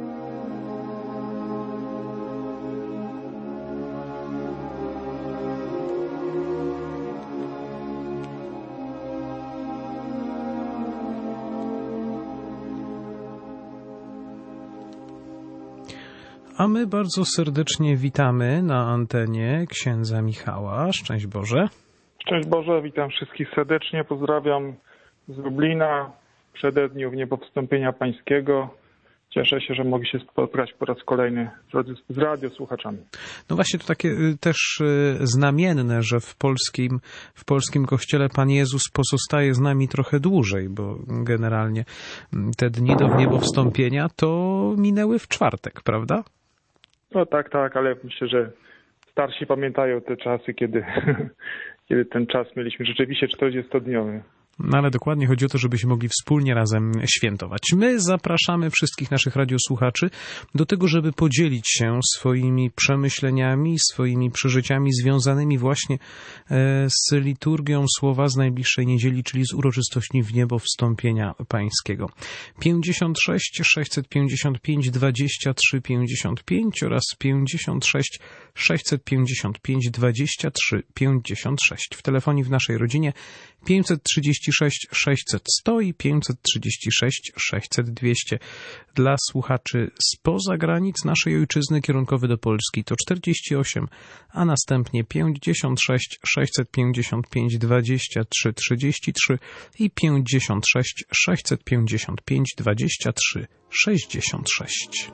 A my bardzo serdecznie witamy na antenie księdza Michała. Szczęść Boże. Szczęść Boże, witam wszystkich serdecznie, pozdrawiam z Lublina, w przededniu Niebowstąpienia Pańskiego. Cieszę się, że mogę się spotkać po raz kolejny z radiosłuchaczami. No właśnie to takie też znamienne, że w polskim, w polskim kościele Pan Jezus pozostaje z nami trochę dłużej, bo generalnie te dni do Niebowstąpienia to minęły w czwartek, prawda? No tak, tak, ale myślę, że starsi pamiętają te czasy, kiedy, kiedy ten czas mieliśmy rzeczywiście czterdziestodniowy. No ale dokładnie chodzi o to, żebyśmy mogli wspólnie razem świętować. My zapraszamy wszystkich naszych radiosłuchaczy do tego, żeby podzielić się swoimi przemyśleniami, swoimi przeżyciami związanymi właśnie z liturgią słowa z najbliższej niedzieli, czyli z uroczystości Wniebowstąpienia Pańskiego. pięćdziesiąt sześć sześćset pięćdziesiąt pięć dwadzieścia trzy pięćdziesiąt pięć oraz pięćdziesiąt sześć sześćset pięćdziesiąt pięć dwadzieścia trzy pięćdziesiąt sześć. W telefonii w naszej rodzinie pięćset trzydzieści sześć sześćset sto i pięćset trzydzieści sześć sześćset dwieście. Dla słuchaczy spoza granic naszej ojczyzny kierunkowy do Polski to czterdzieści osiem, a następnie pięćdziesiąt sześć sześćset pięćdziesiąt pięć dwadzieścia trzy trzydzieści trzy i pięćdziesiąt sześć sześćset pięćdziesiąt pięć dwadzieścia trzy sześćdziesiąt sześć.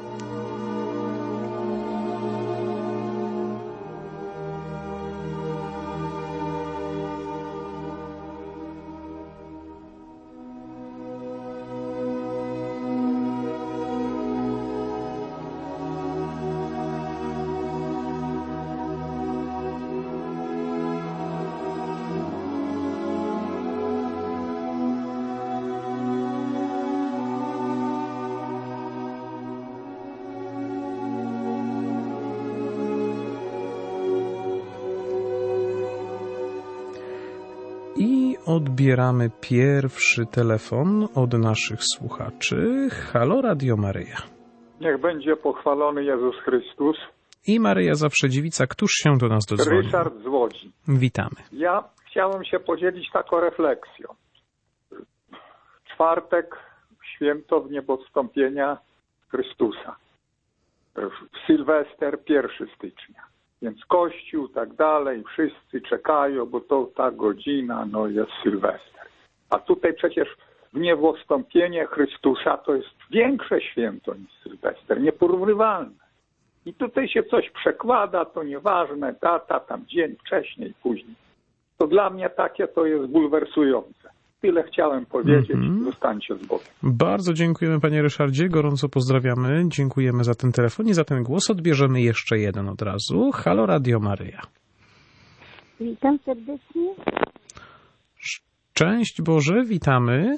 Odbieramy pierwszy telefon od naszych słuchaczy. Halo, Radio Maryja. Niech będzie pochwalony Jezus Chrystus. I Maryja Zawsze Dziewica. Któż się do nas dodzwonił? Ryszard z Łodzi. Witamy. Ja chciałem się podzielić taką refleksją. Czwartek, święto Wniebowstąpienia Chrystusa. Sylwester, pierwszego stycznia. Więc Kościół, tak dalej, wszyscy czekają, bo to ta godzina, no jest Sylwester. A tutaj przecież Wniebowstąpienie Chrystusa to jest większe święto niż Sylwester, nieporównywalne. I tutaj się coś przekłada, to nieważne, data, tam dzień wcześniej, później. To dla mnie takie to jest bulwersujące. Tyle chciałem powiedzieć, mm-hmm. Zostańcie z Bogiem. Bardzo dziękujemy, panie Ryszardzie, gorąco pozdrawiamy, dziękujemy za ten telefon i za ten głos. Odbierzemy jeszcze jeden od razu. Halo, Radio Maryja. Witam serdecznie. Szczęść Boże, witamy.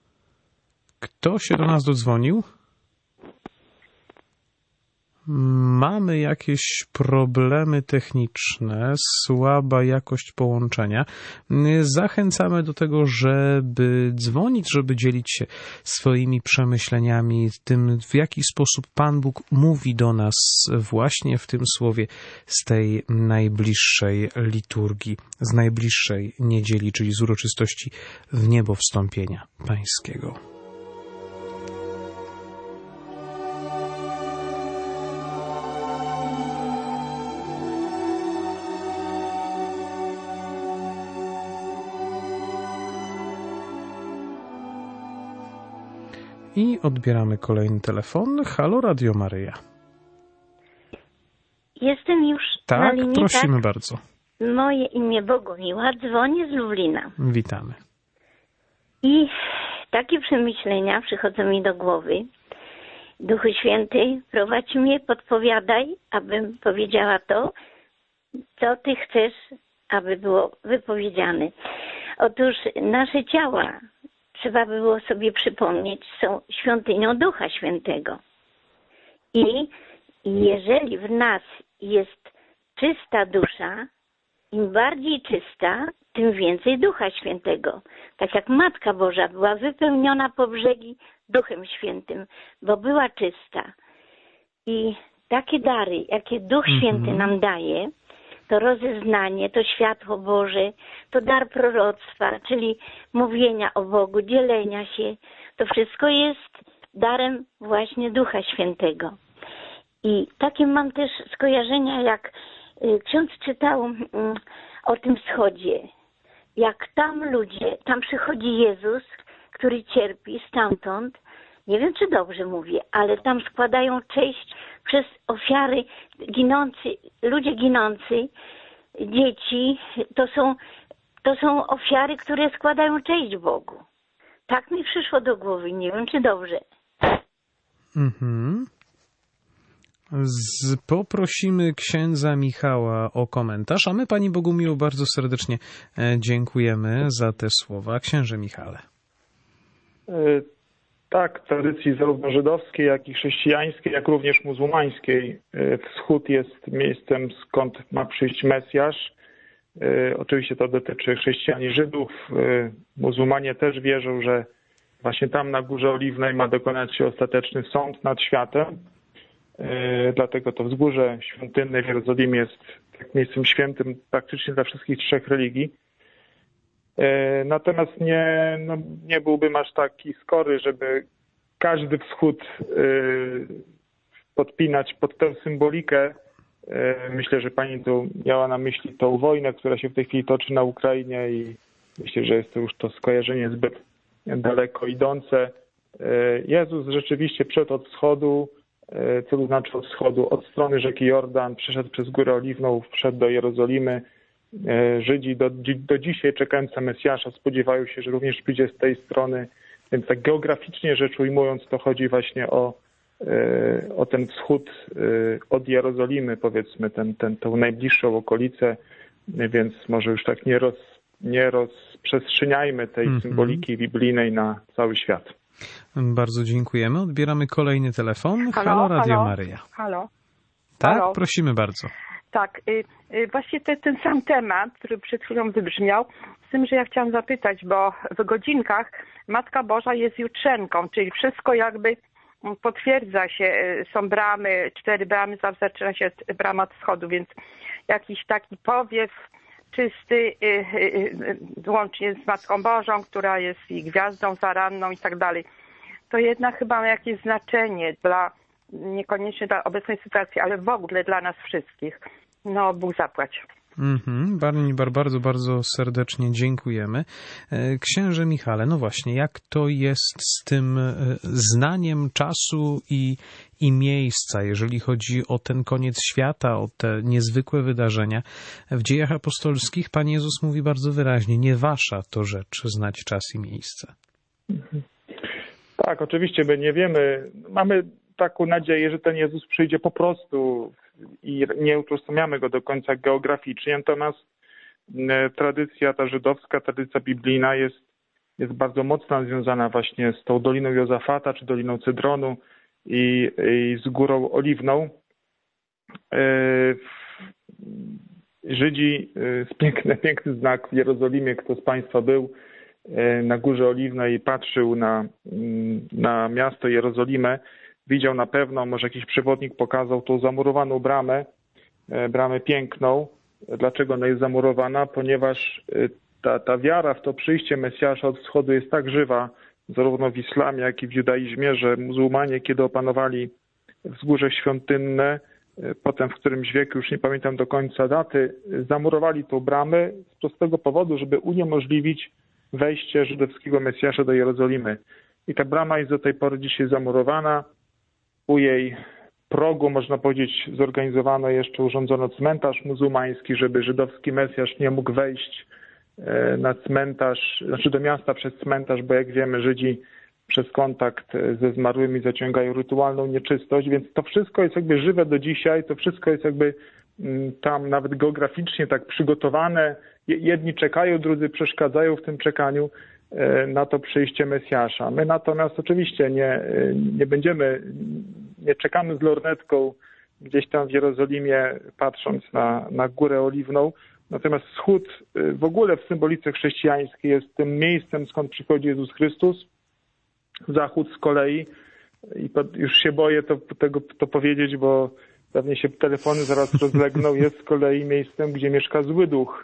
Kto się do nas dodzwonił? mamy jakieś problemy techniczne, słaba jakość połączenia, zachęcamy do tego, żeby dzwonić, żeby dzielić się swoimi przemyśleniami, tym, w jaki sposób Pan Bóg mówi do nas właśnie w tym słowie z tej najbliższej liturgii, z najbliższej niedzieli, czyli z uroczystości w niebo wstąpienia Pańskiego. I odbieramy kolejny telefon. Halo, Radio Maryja. Jestem już tak, na linii. Prosimy tak? bardzo. Moje imię Bogumiła, dzwonię z Lublina. Witamy. I takie przemyślenia przychodzą mi do głowy. Duchu Święty, prowadź mnie, podpowiadaj, abym powiedziała to, co Ty chcesz, aby było wypowiedziane. Otóż nasze ciała, trzeba było sobie przypomnieć, są świątynią Ducha Świętego. I jeżeli w nas jest czysta dusza, im bardziej czysta, tym więcej Ducha Świętego. Tak jak Matka Boża była wypełniona po brzegi Duchem Świętym, bo była czysta. I takie dary, jakie Duch Święty nam daje, to rozeznanie, to światło Boże, to dar proroctwa, czyli mówienia o Bogu, dzielenia się. To wszystko jest darem właśnie Ducha Świętego. I takie mam też skojarzenia, jak ksiądz czytał o tym wschodzie. Jak tam ludzie, tam przychodzi Jezus, który cierpi stamtąd, nie wiem, czy dobrze mówię, ale tam składają cześć przez ofiary ginący, ludzie ginący, dzieci, to są, to są ofiary, które składają cześć Bogu. Tak mi przyszło do głowy, nie wiem, czy dobrze. Mhm. Z, poprosimy księdza Michała o komentarz, a my Pani Bogumiło bardzo serdecznie dziękujemy za te słowa. Księże Michale. Tak, tradycji zarówno żydowskiej, jak i chrześcijańskiej, jak również muzułmańskiej. Wschód jest miejscem, skąd ma przyjść Mesjasz. Oczywiście to dotyczy chrześcijan i Żydów. Muzułmanie też wierzą, że właśnie tam na Górze Oliwnej ma dokonać się ostateczny sąd nad światem. Dlatego to wzgórze świątynne w Jerozolimie jest tak miejscem świętym praktycznie dla wszystkich trzech religii. Natomiast nie, no, nie byłbym aż taki skory, żeby każdy wschód podpinać pod tę symbolikę. Myślę, że pani tu miała na myśli tą wojnę, która się w tej chwili toczy na Ukrainie i myślę, że jest to już to skojarzenie zbyt daleko idące. Jezus rzeczywiście przyszedł od wschodu, co to znaczy od wschodu? Od strony rzeki Jordan, przeszedł przez Górę Oliwną, wszedł do Jerozolimy. Żydzi do, do dzisiaj, czekając na Mesjasza, spodziewają się, że również przyjdzie z tej strony. Więc tak geograficznie rzecz ujmując, to chodzi właśnie o, o ten wschód od Jerozolimy, powiedzmy, ten, ten, tą najbliższą okolicę, więc może już tak nie, roz, nie rozprzestrzeniajmy tej mm-hmm. symboliki biblijnej na cały świat. Bardzo dziękujemy. Odbieramy kolejny telefon. Halo, halo Radio halo, Maryja. Halo. Tak, halo. Prosimy bardzo. Tak, y, y, właśnie te, ten sam temat, który przed chwilą wybrzmiał, z tym, że ja chciałam zapytać, bo w godzinkach Matka Boża jest jutrzenką, czyli wszystko jakby potwierdza się, są bramy, cztery bramy, zawsze zaczyna się brama od wschodu, więc jakiś taki powiew czysty, y, y, y, łącznie z Matką Bożą, która jest i gwiazdą zaranną i tak dalej. To jednak chyba ma jakieś znaczenie dla, niekoniecznie dla obecnej sytuacji, ale w ogóle dla nas wszystkich. No, Bóg zapłać. Mhm, bardzo, bardzo, bardzo serdecznie dziękujemy. Księże Michale, no właśnie, jak to jest z tym znaniem czasu i, i miejsca, jeżeli chodzi o ten koniec świata, o te niezwykłe wydarzenia? W Dziejach Apostolskich Pan Jezus mówi bardzo wyraźnie, nie wasza to rzecz znać czas i miejsce. Tak, oczywiście my nie wiemy, mamy taką nadzieję, że ten Jezus przyjdzie po prostu i nie utożsamiamy go do końca geograficznie, natomiast tradycja ta żydowska, tradycja biblijna jest, jest bardzo mocno związana właśnie z tą Doliną Jozafata, czy Doliną Cydronu i, i z Górą Oliwną. Żydzi, piękny, piękny znak w Jerozolimie, kto z Państwa był na Górze Oliwnej i patrzył na, na miasto Jerozolimę, widział na pewno, może jakiś przewodnik pokazał tą zamurowaną bramę, bramę piękną. Dlaczego ona jest zamurowana? Ponieważ ta, ta wiara w to przyjście Mesjasza od wschodu jest tak żywa, zarówno w islamie, jak i w judaizmie, że muzułmanie, kiedy opanowali wzgórze świątynne, potem w którymś wieku, już nie pamiętam do końca daty, zamurowali tą bramę z prostego powodu, żeby uniemożliwić wejście żydowskiego Mesjasza do Jerozolimy. I ta brama jest do tej pory dzisiaj zamurowana. U jej progu, można powiedzieć, zorganizowano jeszcze, urządzono cmentarz muzułmański, żeby żydowski Mesjasz nie mógł wejść na cmentarz, znaczy do miasta przez cmentarz, bo jak wiemy, Żydzi przez kontakt ze zmarłymi zaciągają rytualną nieczystość, więc to wszystko jest jakby żywe do dzisiaj, to wszystko jest jakby tam nawet geograficznie tak przygotowane. Jedni czekają, drudzy przeszkadzają w tym czekaniu na to przyjście Mesjasza. My natomiast oczywiście nie, nie będziemy, nie czekamy z lornetką gdzieś tam w Jerozolimie, patrząc na, na Górę Oliwną. Natomiast wschód w ogóle w symbolice chrześcijańskiej jest tym miejscem, skąd przychodzi Jezus Chrystus. Zachód z kolei, i już się boję to, tego, to powiedzieć, bo pewnie się telefony zaraz rozlegną, jest z kolei miejscem, gdzie mieszka zły duch.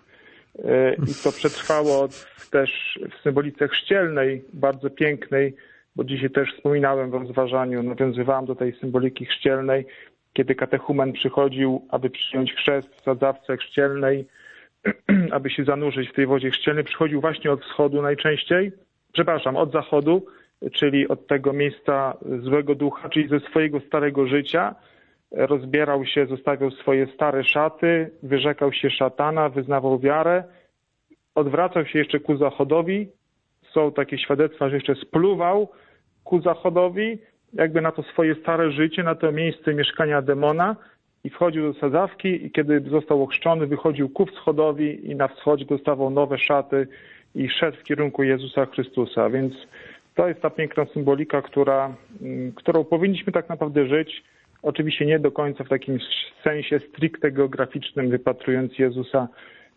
I to przetrwało też w symbolice chrzcielnej, bardzo pięknej, bo dzisiaj też wspominałem w rozważaniu, nawiązywałem do tej symboliki chrzcielnej, kiedy katechumen przychodził, aby przyjąć chrzest w sadzawce chrzcielnej, aby się zanurzyć w tej wodzie chrzcielnej, przychodził właśnie od wschodu najczęściej, przepraszam, od zachodu, czyli od tego miejsca złego ducha, czyli ze swojego starego życia, rozbierał się, zostawiał swoje stare szaty, wyrzekał się szatana, wyznawał wiarę, odwracał się jeszcze ku zachodowi. Są takie świadectwa, że jeszcze spluwał ku zachodowi, jakby na to swoje stare życie, na to miejsce mieszkania demona i wchodził do sadzawki i kiedy został ochrzczony, wychodził ku wschodowi i na wschodzie dostawał nowe szaty i szedł w kierunku Jezusa Chrystusa. Więc to jest ta piękna symbolika, która, którą powinniśmy tak naprawdę żyć. Oczywiście nie do końca w takim sensie stricte geograficznym, wypatrując Jezusa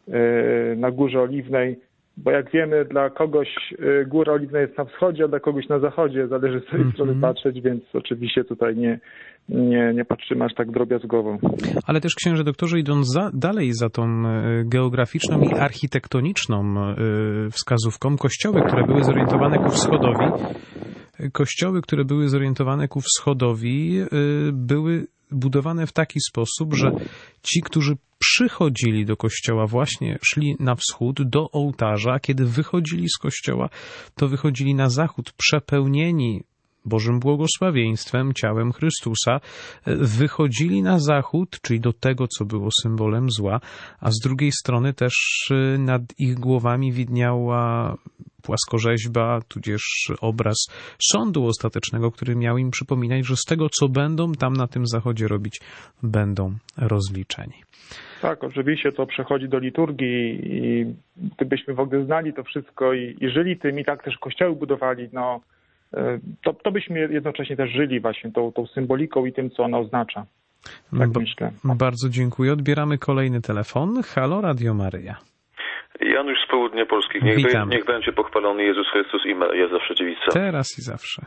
na Górze Oliwnej, bo jak wiemy, dla kogoś Góra Oliwna jest na wschodzie, a dla kogoś na zachodzie, zależy z której mm-hmm. strony patrzeć, więc oczywiście tutaj nie, nie, nie patrzymy aż tak drobiazgowo. Ale też, księże doktorze, idąc za, dalej za tą geograficzną i architektoniczną wskazówką, kościoły, które były zorientowane ku wschodowi, kościoły, które były zorientowane ku wschodowi, były budowane w taki sposób, że ci, którzy przychodzili do kościoła, właśnie szli na wschód, do ołtarza, a kiedy wychodzili z kościoła, to wychodzili na zachód, przepełnieni Bożym błogosławieństwem, ciałem Chrystusa, wychodzili na zachód, czyli do tego, co było symbolem zła, a z drugiej strony też nad ich głowami widniała płaskorzeźba, tudzież obraz sądu ostatecznego, który miał im przypominać, że z tego, co będą tam na tym zachodzie robić, będą rozliczeni. Tak, oczywiście to przechodzi do liturgii i gdybyśmy w ogóle znali to wszystko i, i żyli tym i tak też kościoły budowali, no to, to byśmy jednocześnie też żyli właśnie tą, tą symboliką i tym, co ona oznacza. Tak ba- myślę. Bardzo dziękuję. Odbieramy kolejny telefon. Halo, Radio Maryja. Janusz z Południa Polskich. Niech, be, niech będzie pochwalony Jezus Chrystus i Maryja zawsze dziewica. Teraz i zawsze.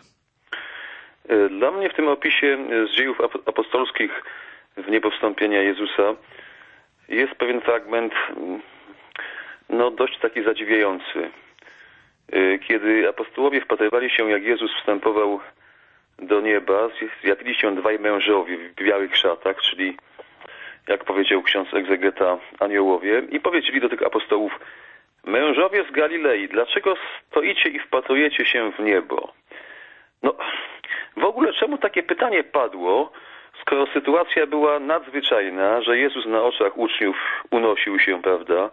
Dla mnie w tym opisie z dziejów apostolskich w niebo wstąpienia Jezusa jest pewien fragment no dość taki zadziwiający. Kiedy apostołowie wpatrywali się, jak Jezus wstępował do nieba, zjawili się dwaj mężowie w białych szatach, czyli, jak powiedział ksiądz egzegeta, aniołowie, i powiedzieli do tych apostołów: mężowie z Galilei, dlaczego stoicie i wpatrujecie się w niebo? No, w ogóle czemu takie pytanie padło, skoro sytuacja była nadzwyczajna, że Jezus na oczach uczniów unosił się, prawda?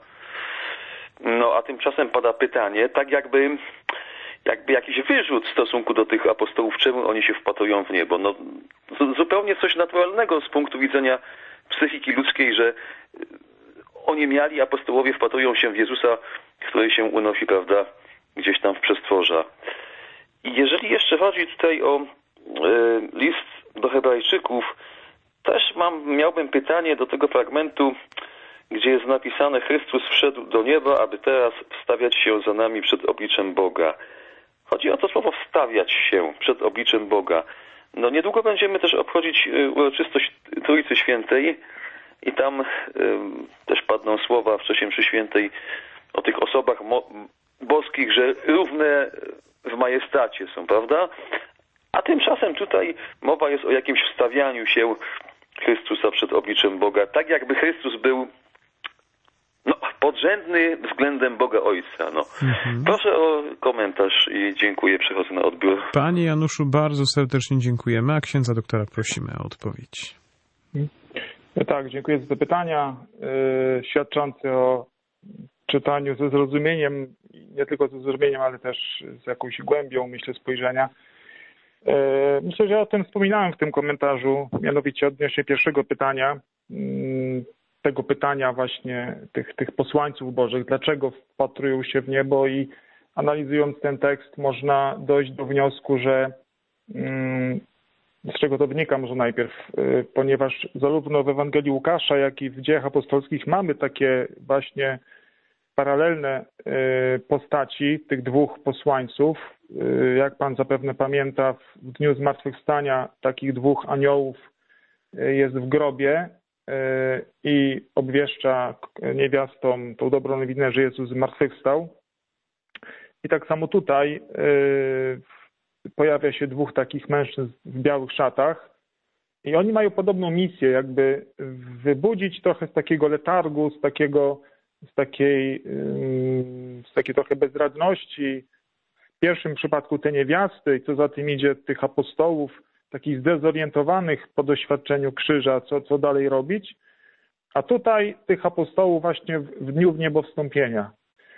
No, a tymczasem pada pytanie, tak jakby, jakby jakiś wyrzut w stosunku do tych apostołów, czemu oni się wpatrują w niebo. No, zupełnie coś naturalnego z punktu widzenia psychiki ludzkiej, że oni mieli, apostołowie wpatrują się w Jezusa, który się unosi, prawda, gdzieś tam w przestworza. I jeżeli jeszcze chodzi tutaj o y, list do Hebrajczyków, też mam, miałbym pytanie do tego fragmentu, gdzie jest napisane: Chrystus wszedł do nieba, aby teraz wstawiać się za nami przed obliczem Boga. Chodzi o to słowo wstawiać się przed obliczem Boga. No niedługo będziemy też obchodzić uroczystość Trójcy Świętej i tam y, też padną słowa w czasie mszy świętej o tych osobach mo- boskich, że równe w majestacie są, prawda? A tymczasem tutaj mowa jest o jakimś wstawianiu się Chrystusa przed obliczem Boga, tak jakby Chrystus był no, podrzędny względem Boga Ojca. No. Mhm. Proszę o komentarz i dziękuję, przechodzę na odbiór. Panie Januszu, bardzo serdecznie dziękujemy, a księdza doktora prosimy o odpowiedź. Tak, dziękuję za te pytania yy, świadczące o czytaniu ze zrozumieniem, nie tylko ze zrozumieniem, ale też z jakąś głębią, myślę, spojrzenia. Yy, myślę, że ja o tym wspominałem w tym komentarzu, mianowicie odnośnie pierwszego pytania, yy, tego pytania właśnie tych, tych posłańców bożych, dlaczego wpatrują się w niebo, i analizując ten tekst można dojść do wniosku, że yy, z czego to wynika może najpierw, yy, ponieważ zarówno w Ewangelii Łukasza, jak i w Dziejach Apostolskich mamy takie właśnie paralelne postaci tych dwóch posłańców. Jak pan zapewne pamięta, w dniu zmartwychwstania takich dwóch aniołów jest w grobie i obwieszcza niewiastom tą dobrą nowinę, że Jezus zmartwychwstał. I tak samo tutaj pojawia się dwóch takich mężczyzn w białych szatach i oni mają podobną misję, jakby wybudzić trochę z takiego letargu, z takiego z takiej, z takiej trochę bezradności. W pierwszym przypadku te niewiasty i co za tym idzie tych apostołów, takich zdezorientowanych po doświadczeniu krzyża, co, co dalej robić. A tutaj tych apostołów właśnie w dniu wniebowstąpienia.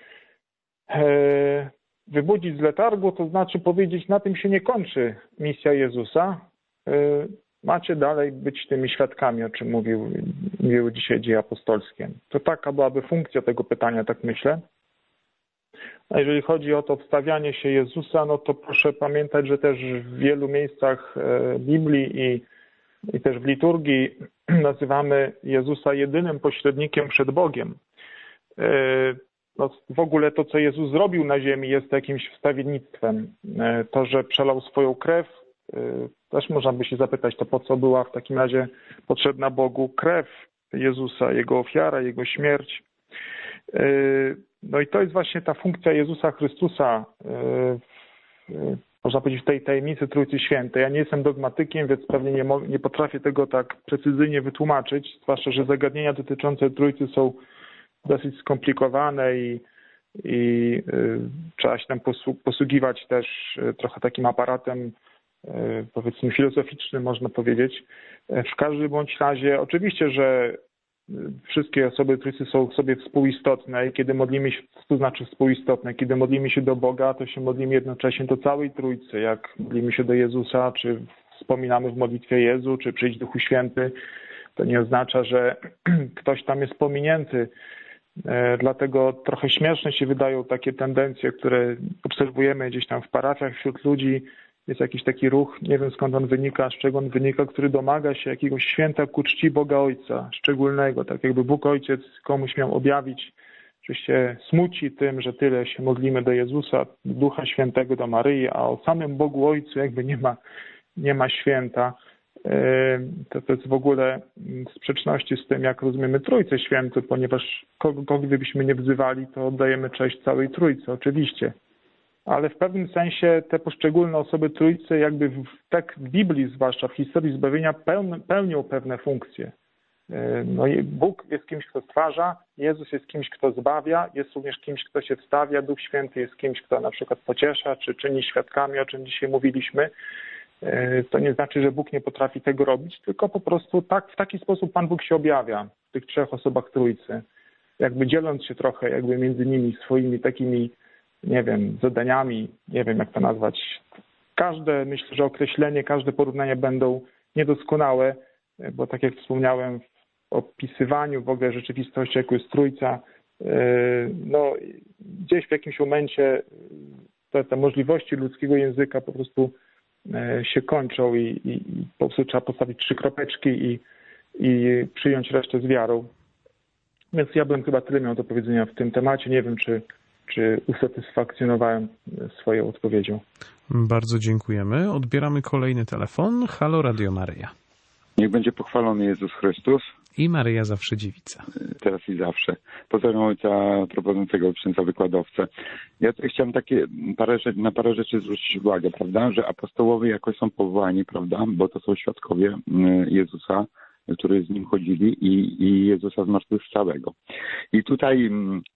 Wybudzić z letargu, to znaczy powiedzieć, na tym się nie kończy misja Jezusa. Macie dalej być tymi świadkami, o czym mówił, mówiły dzisiaj Dzieje Apostolskie. To taka byłaby funkcja tego pytania, tak myślę. A jeżeli chodzi o to wstawianie się Jezusa, no to proszę pamiętać, że też w wielu miejscach Biblii i, i też w liturgii nazywamy Jezusa jedynym pośrednikiem przed Bogiem. No, w ogóle to, co Jezus zrobił na ziemi, jest jakimś wstawiennictwem. To, że przelał swoją krew, też można by się zapytać, to po co była w takim razie potrzebna Bogu krew Jezusa, Jego ofiara, Jego śmierć. No i to jest właśnie ta funkcja Jezusa Chrystusa, można powiedzieć, w tej tajemnicy Trójcy Świętej. Ja nie jestem dogmatykiem, więc pewnie nie, mo- nie potrafię tego tak precyzyjnie wytłumaczyć, zwłaszcza, że zagadnienia dotyczące Trójcy są dosyć skomplikowane i, i y, trzeba się tam posłu- posługiwać też y, trochę takim aparatem, powiedzmy filozoficzny, można powiedzieć. W każdym bądź razie oczywiście, że wszystkie osoby Trójcy są sobie współistotne i kiedy modlimy się, to znaczy współistotne, kiedy modlimy się do Boga, to się modlimy jednocześnie do całej Trójcy. Jak modlimy się do Jezusa, czy wspominamy w modlitwie Jezu, czy przyjdź Duchu Święty, to nie oznacza, że ktoś tam jest pominięty. Dlatego trochę śmieszne się wydają takie tendencje, które obserwujemy gdzieś tam w parafiach wśród ludzi. Jest jakiś taki ruch, nie wiem skąd on wynika, z czego on wynika, który domaga się jakiegoś święta ku czci Boga Ojca szczególnego, tak jakby Bóg Ojciec komuś miał objawić, że się smuci tym, że tyle się modlimy do Jezusa, Ducha Świętego, do Maryi, a o samym Bogu Ojcu jakby nie ma, nie ma święta. To, to jest w ogóle w sprzeczności z tym, jak rozumiemy Trójcę Świętą, ponieważ kogokolwiek byśmy nie wzywali, to oddajemy cześć całej Trójcy, oczywiście. Ale w pewnym sensie te poszczególne osoby Trójcy jakby w, tak w Biblii, zwłaszcza w historii zbawienia, pełn, pełnią pewne funkcje. No i Bóg jest kimś, kto stwarza, Jezus jest kimś, kto zbawia, jest również kimś, kto się wstawia, Duch Święty jest kimś, kto na przykład pociesza, czy czyni świadkami, o czym dzisiaj mówiliśmy. To nie znaczy, że Bóg nie potrafi tego robić, tylko po prostu tak, w taki sposób Pan Bóg się objawia w tych trzech osobach Trójcy. Jakby dzieląc się trochę jakby między nimi swoimi takimi, nie wiem, zadaniami, nie wiem jak to nazwać. Każde, myślę, że określenie, każde porównanie będą niedoskonałe, bo tak jak wspomniałem, w opisywaniu w ogóle rzeczywistości, jaką jest Trójca, no gdzieś w jakimś momencie te, te możliwości ludzkiego języka po prostu się kończą i, i, i po prostu trzeba postawić trzy kropeczki i, i przyjąć resztę z wiarą. Więc ja bym chyba tyle miał do powiedzenia w tym temacie. Nie wiem, czy, czy usatysfakcjonowałem swoją odpowiedzią. Bardzo dziękujemy. Odbieramy kolejny telefon. Halo, Radio Maryja. Niech będzie pochwalony Jezus Chrystus. I Maryja zawsze dziewica. Teraz i zawsze. Pozdrawiam ojca prowadzącego, księdza wykładowcę. Ja tutaj chciałem takie parę rzeczy, na parę rzeczy zwrócić uwagę, prawda, że apostołowie jakoś są powołani, prawda, bo to są świadkowie Jezusa, którzy z nim chodzili i, i Jezusa zmartwychwstałego. I tutaj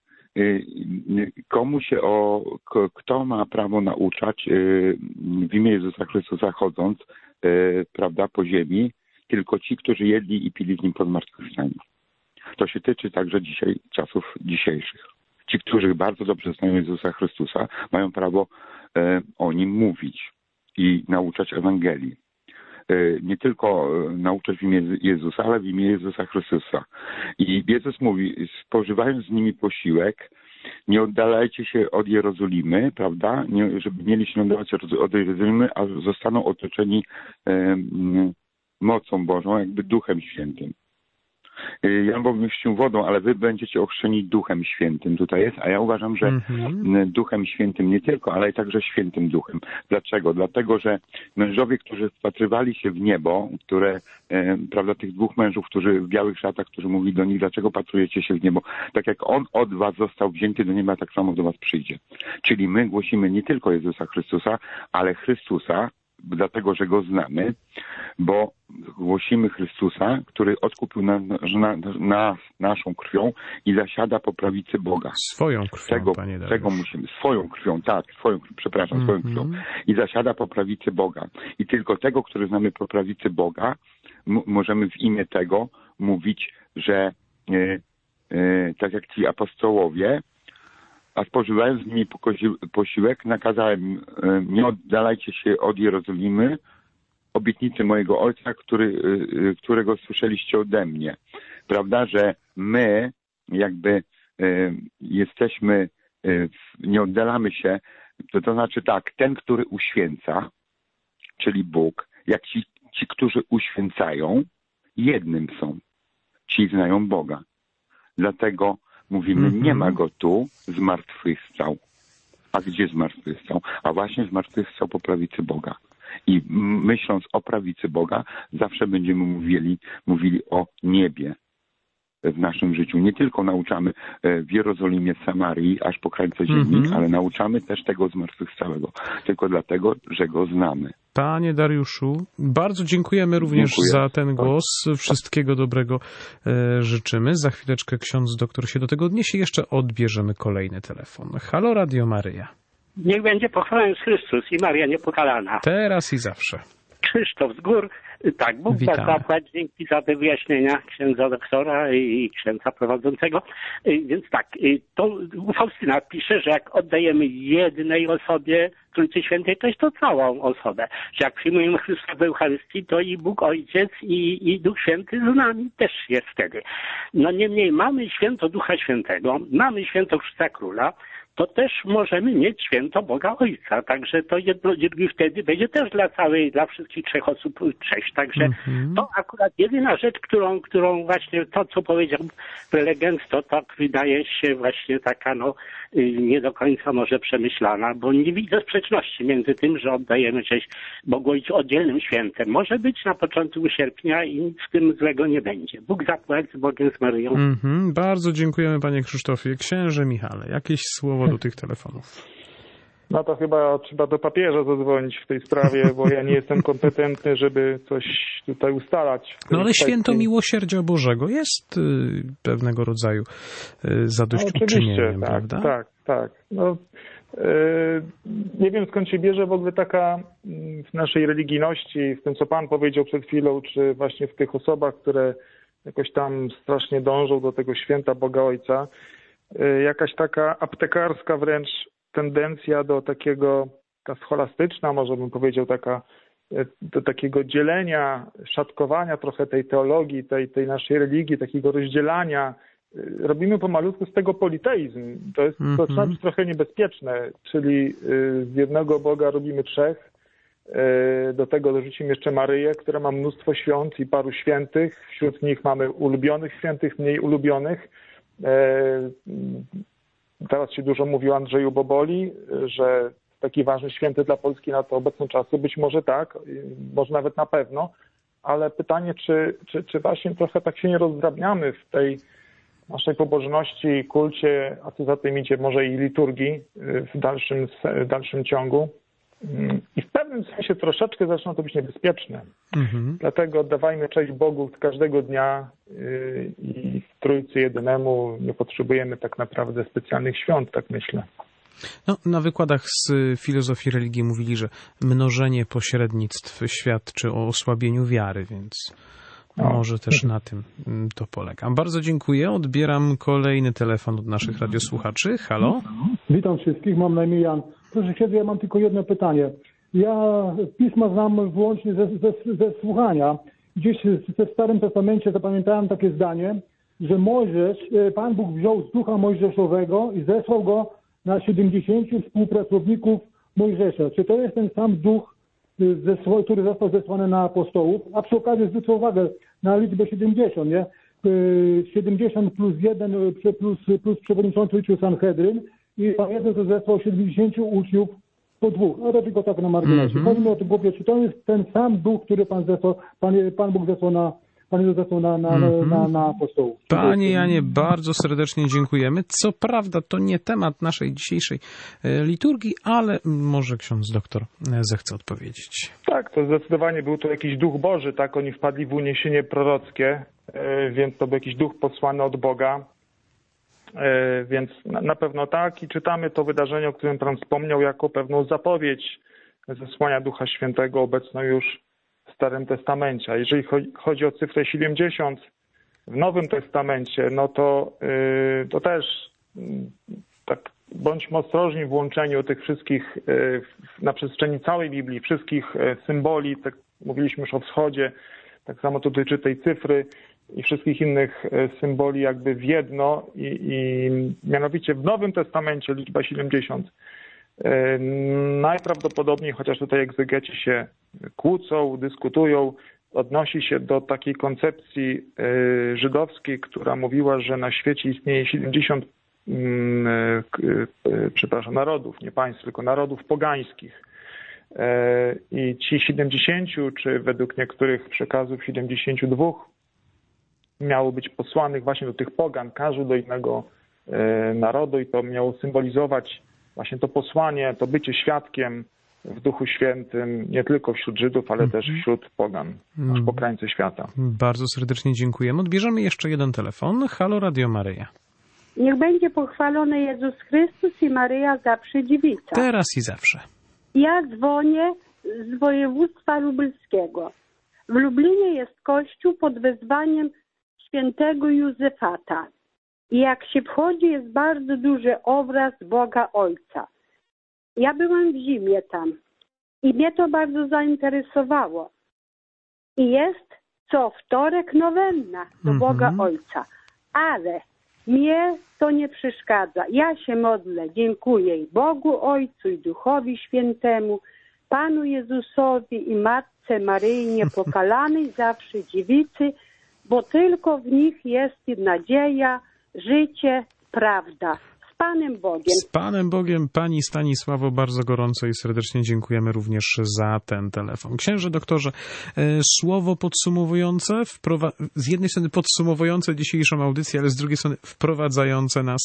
komu się o, kto ma prawo nauczać w imię Jezusa Chrystusa chodząc, prawda, po ziemi, tylko ci, którzy jedli i pili z nim po zmartwychwstaniu. To się tyczy także dzisiaj, czasów dzisiejszych. Ci, którzy bardzo dobrze znają Jezusa Chrystusa, mają prawo e, o nim mówić i nauczać Ewangelii. E, nie tylko e, nauczać w imię Jezusa, ale w imię Jezusa Chrystusa. I Jezus mówi, spożywając z nimi posiłek, nie oddalajcie się od Jerozolimy, prawda? Nie, żeby mieli się oddalać od Jerozolimy, a zostaną otoczeni e, mocą Bożą, jakby Duchem Świętym. Ja bym chrzcił wodą, ale wy będziecie ochrzczeni Duchem Świętym. Tutaj jest, a ja uważam, że mm-hmm. Duchem Świętym nie tylko, ale i także Świętym Duchem. Dlaczego? Dlatego, że mężowie, którzy wpatrywali się w niebo, które, e, prawda, tych dwóch mężów, którzy w białych szatach, którzy mówili do nich, dlaczego patrujecie się w niebo? Tak jak On od was został wzięty do nieba, tak samo do was przyjdzie. Czyli my głosimy nie tylko Jezusa Chrystusa, ale Chrystusa, dlatego, że Go znamy, bo głosimy Chrystusa, który odkupił nas na, na, na, naszą krwią i zasiada po prawicy Boga. Swoją krwią, tego, panie Dariusz. Tego musimy, swoją krwią, tak, swoją, przepraszam, swoją mm-hmm. krwią. I zasiada po prawicy Boga. I tylko tego, który znamy po prawicy Boga, m- możemy w imię tego mówić, że e, e, tak jak ci apostołowie, a spożywając z nimi posiłek, nakazałem, nie oddalajcie się od Jerozolimy, obietnicy mojego Ojca, który, którego słyszeliście ode mnie. Prawda, że my jakby jesteśmy, nie oddalamy się, to, to znaczy tak, ten, który uświęca, czyli Bóg, jak ci, ci, którzy uświęcają, jednym są. Ci znają Boga. Dlatego mówimy, mm-hmm. nie ma Go tu, zmartwychwstał. A gdzie zmartwychwstał? A właśnie zmartwychwstał po prawicy Boga. I myśląc o prawicy Boga, zawsze będziemy mówili, mówili o niebie w naszym życiu. Nie tylko nauczamy w Jerozolimie, w Samarii, aż po krańce ziemi, mm-hmm. ale nauczamy też tego zmartwychwstałego. Tylko dlatego, że Go znamy. Panie Dariuszu, bardzo dziękujemy również Dziękuję. za ten głos. Wszystkiego dobrego e, życzymy. Za chwileczkę ksiądz doktor się do tego odniesie. Jeszcze odbierzemy kolejny telefon. Halo, Radio Maryja. Niech będzie pochwalony Chrystus i Maria Niepokalana. Teraz i zawsze. Krzysztof z gór. Tak, Bóg was zapłać. Dzięki za te wyjaśnienia księdza doktora i księdza prowadzącego. Więc tak, to Faustyna pisze, że jak oddajemy jednej osobie Trójcy Świętej, to jest to całą osobę. Że jak przyjmujemy Chrystusa w Eucharystii, to i Bóg Ojciec i, i Duch Święty z nami też jest wtedy. No niemniej mamy święto Ducha Świętego, mamy święto Chrystusa Króla, to też możemy mieć święto Boga Ojca. Także to jedno i wtedy będzie też dla całej, dla wszystkich trzech osób cześć. Także mm-hmm. to akurat jedyna rzecz, którą, którą właśnie to, co powiedział prelegent, to tak wydaje się właśnie taka, no, nie do końca może przemyślana, bo nie widzę sprzeczności między tym, że oddajemy cześć Bogu Ojcu oddzielnym świętem. Może być na początku sierpnia i nic w tym złego nie będzie. Bóg zapłać z Bogiem, z Maryją. Mm-hmm. Bardzo dziękujemy, panie Krzysztofie. Księże Michale, jakieś słowo do tych telefonów? No to chyba trzeba do papieża zadzwonić w tej sprawie, bo ja nie jestem kompetentny, żeby coś tutaj ustalać. No ale kwestii. Święto Miłosierdzia Bożego jest y, pewnego rodzaju y, zadośćuczynieniem, no, prawda? Tak, tak. No, y, nie wiem, skąd się bierze w ogóle taka w naszej religijności, w tym, co Pan powiedział przed chwilą, czy właśnie w tych osobach, które jakoś tam strasznie dążą do tego święta Boga Ojca, y, jakaś taka aptekarska wręcz tendencja do takiego, ta scholastyczna, może bym powiedział, taka, do takiego dzielenia, szatkowania trochę tej teologii, tej, tej naszej religii, takiego rozdzielania. Robimy pomalutku z tego politeizm. To jest, mm-hmm. to zaczyna być trochę niebezpieczne, czyli z jednego Boga robimy trzech, Do tego dorzucimy jeszcze Maryję, która ma mnóstwo świąt i paru świętych. Wśród nich mamy ulubionych świętych, mniej ulubionych. Teraz się dużo mówi o Andrzeju Boboli, że taki ważny święty dla Polski na te obecne czasy. Być może tak, może nawet na pewno. Ale pytanie, czy, czy, czy właśnie trochę tak się nie rozdrabniamy w tej naszej pobożności, kulcie, a co za tym idzie może i liturgii w dalszym, w dalszym ciągu. I w pewnym sensie troszeczkę zaczyna to być niebezpieczne. Mhm. Dlatego oddawajmy cześć Bogu każdego dnia i w Trójcy Jedynemu nie potrzebujemy tak naprawdę specjalnych świąt, tak myślę. No, na wykładach z filozofii religii mówili, że mnożenie pośrednictw świadczy o osłabieniu wiary, więc no. może też na tym to polega. Bardzo dziękuję. Odbieram kolejny telefon od naszych radiosłuchaczy. Halo? Witam wszystkich, mam na imię Jan. Proszę księdza, ja mam tylko jedno pytanie. Ja pisma znam wyłącznie ze, ze, ze słuchania. Gdzieś w Starym Testamencie zapamiętałem takie zdanie, że Mojżesz, Pan Bóg wziął z ducha mojżeszowego i zesłał go na siedemdziesięciu współpracowników Mojżesza. Czy to jest ten sam duch, który został zesłany na apostołów? A przy okazji zwrócę uwagę na liczbę siedemdziesiąt, nie? siedemdziesiąt plus jeden plus, plus przewodniczący uczył Sanhedryn i pamiętam, że zesłał siedemdziesięciu uczniów po dwóch. Ale to tylko tak na marginesie. Mm-hmm. Chodzi mi o to, mówię, czy to jest ten sam duch, który Pan zesłał, Pan, Pan Bóg zesłał na Panie zesłał na, na, mm-hmm. na, na apostołów. Panie Janie, bardzo serdecznie dziękujemy. Co prawda to nie temat naszej dzisiejszej liturgii, ale może ksiądz doktor zechce odpowiedzieć. Tak, to zdecydowanie był to jakiś duch Boży, tak? Oni wpadli w uniesienie prorockie, więc to był jakiś duch posłany od Boga. Więc na pewno tak i czytamy to wydarzenie, o którym Pan wspomniał, jako pewną zapowiedź zesłania Ducha Świętego obecną już w Starym Testamencie. A jeżeli chodzi o cyfrę siedemdziesiąt w Nowym Testamencie, no to, to też tak bądźmy ostrożni w łączeniu tych wszystkich na przestrzeni całej Biblii, wszystkich symboli, tak mówiliśmy już o wschodzie, tak samo to dotyczy tej cyfry i wszystkich innych symboli jakby w jedno i, i mianowicie w Nowym Testamencie liczba siedemdziesiąt najprawdopodobniej, chociaż tutaj egzegeci się kłócą, dyskutują, odnosi się do takiej koncepcji żydowskiej, która mówiła, że na świecie istnieje siedemdziesiąt przepraszam, narodów, nie państw, tylko narodów pogańskich. I ci siedemdziesięciu, czy według niektórych przekazów siedemdziesięciu dwóch miało być posłanych właśnie do tych pogan, każdy do innego narodu i to miało symbolizować właśnie to posłanie, to bycie świadkiem w Duchu Świętym, nie tylko wśród Żydów, ale mm. też wśród pogan, aż po krańce świata. Bardzo serdecznie dziękujemy. Odbierzemy jeszcze jeden telefon. Halo, Radio Maryja. Niech będzie pochwalony Jezus Chrystus i Maryja zawsze dziewica. Teraz i zawsze. Ja dzwonię z województwa lubelskiego. W Lublinie jest kościół pod wezwaniem świętego Józefata. I jak się wchodzi, jest bardzo duży obraz Boga Ojca. Ja byłam w zimie tam i mnie to bardzo zainteresowało. I jest co wtorek nowenna do mm-hmm. Boga Ojca. Ale mnie to nie przeszkadza. Ja się modlę, dziękuję i Bogu Ojcu, i Duchowi Świętemu, Panu Jezusowi i Matce Maryi Niepokalanej zawsze dziewicy, bo tylko w nich jest nadzieja, życie, prawda. Z Panem Bogiem. Z Panem Bogiem, Pani Stanisławo, bardzo gorąco i serdecznie dziękujemy również za ten telefon. Księże doktorze, słowo podsumowujące, wprowa- z jednej strony podsumowujące dzisiejszą audycję, ale z drugiej strony wprowadzające nas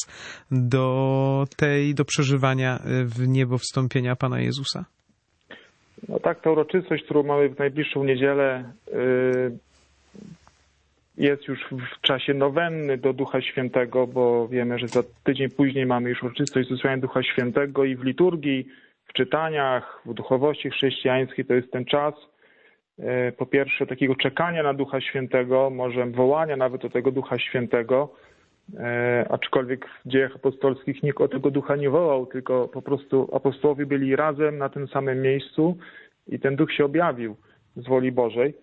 do tej, do przeżywania w niebo wstąpienia Pana Jezusa. No tak, ta uroczystość, którą mamy w najbliższą niedzielę, yy... jest już w czasie nowenny do Ducha Świętego, bo wiemy, że za tydzień później mamy już uroczystość zesłania Ducha Świętego i w liturgii, w czytaniach, w duchowości chrześcijańskiej to jest ten czas, po pierwsze takiego czekania na Ducha Świętego, może wołania nawet do tego Ducha Świętego, aczkolwiek w dziejach apostolskich nikt o tego Ducha nie wołał, tylko po prostu apostołowie byli razem na tym samym miejscu i ten Duch się objawił z woli Bożej.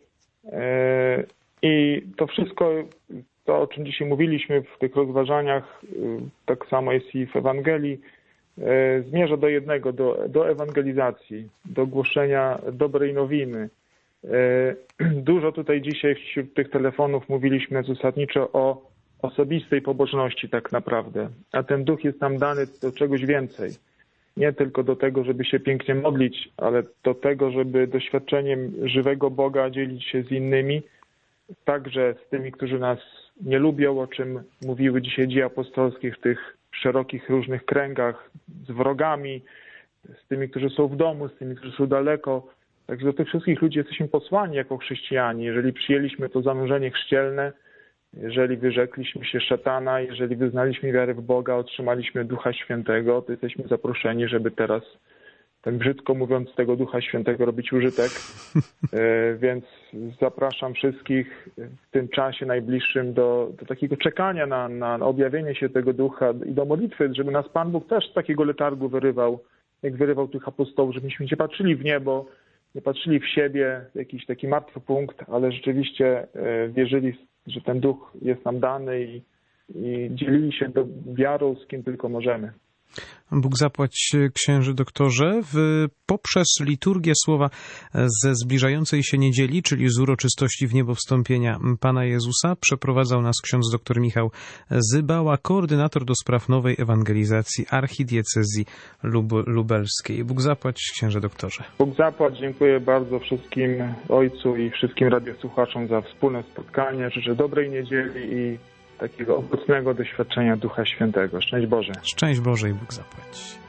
I to wszystko, to o czym dzisiaj mówiliśmy w tych rozważaniach, tak samo jest i w Ewangelii, zmierza do jednego, do, do ewangelizacji, do głoszenia dobrej nowiny. Dużo tutaj dzisiaj wśród tych telefonów mówiliśmy zasadniczo o osobistej pobożności tak naprawdę, a ten duch jest nam dany do czegoś więcej. Nie tylko do tego, żeby się pięknie modlić, ale do tego, żeby doświadczeniem żywego Boga dzielić się z innymi, także z tymi, którzy nas nie lubią, o czym mówiły dzisiaj dzieje apostolskie w tych szerokich różnych kręgach, z wrogami, z tymi, którzy są w domu, z tymi, którzy są daleko. Także do tych wszystkich ludzi jesteśmy posłani jako chrześcijanie. Jeżeli przyjęliśmy to zanurzenie chrzcielne, jeżeli wyrzekliśmy się szatana, jeżeli wyznaliśmy wiarę w Boga, otrzymaliśmy Ducha Świętego, to jesteśmy zaproszeni, żeby teraz, tak brzydko mówiąc, z tego Ducha Świętego robić użytek. Więc zapraszam wszystkich w tym czasie najbliższym do, do takiego czekania na, na objawienie się tego Ducha i do modlitwy, żeby nas Pan Bóg też z takiego letargu wyrywał, jak wyrywał tych apostołów, żebyśmy nie patrzyli w niebo, nie patrzyli w siebie, jakiś taki martwy punkt, ale rzeczywiście wierzyli, że ten duch jest nam dany i, i dzielili się do, wiarą z kim tylko możemy. Bóg zapłać, księży doktorze. W, poprzez liturgię słowa ze zbliżającej się niedzieli, czyli z uroczystości wniebowstąpienia Pana Jezusa, przeprowadzał nas ksiądz dr Michał Zybała, koordynator do spraw nowej ewangelizacji archidiecezji lub, lubelskiej. Bóg zapłać, księże doktorze. Bóg zapłać, dziękuję bardzo wszystkim ojcu i wszystkim radiosłuchaczom za wspólne spotkanie. Życzę dobrej niedzieli i takiego obecnego doświadczenia Ducha Świętego. Szczęść Boże. Szczęść Boże i Bóg zapłać.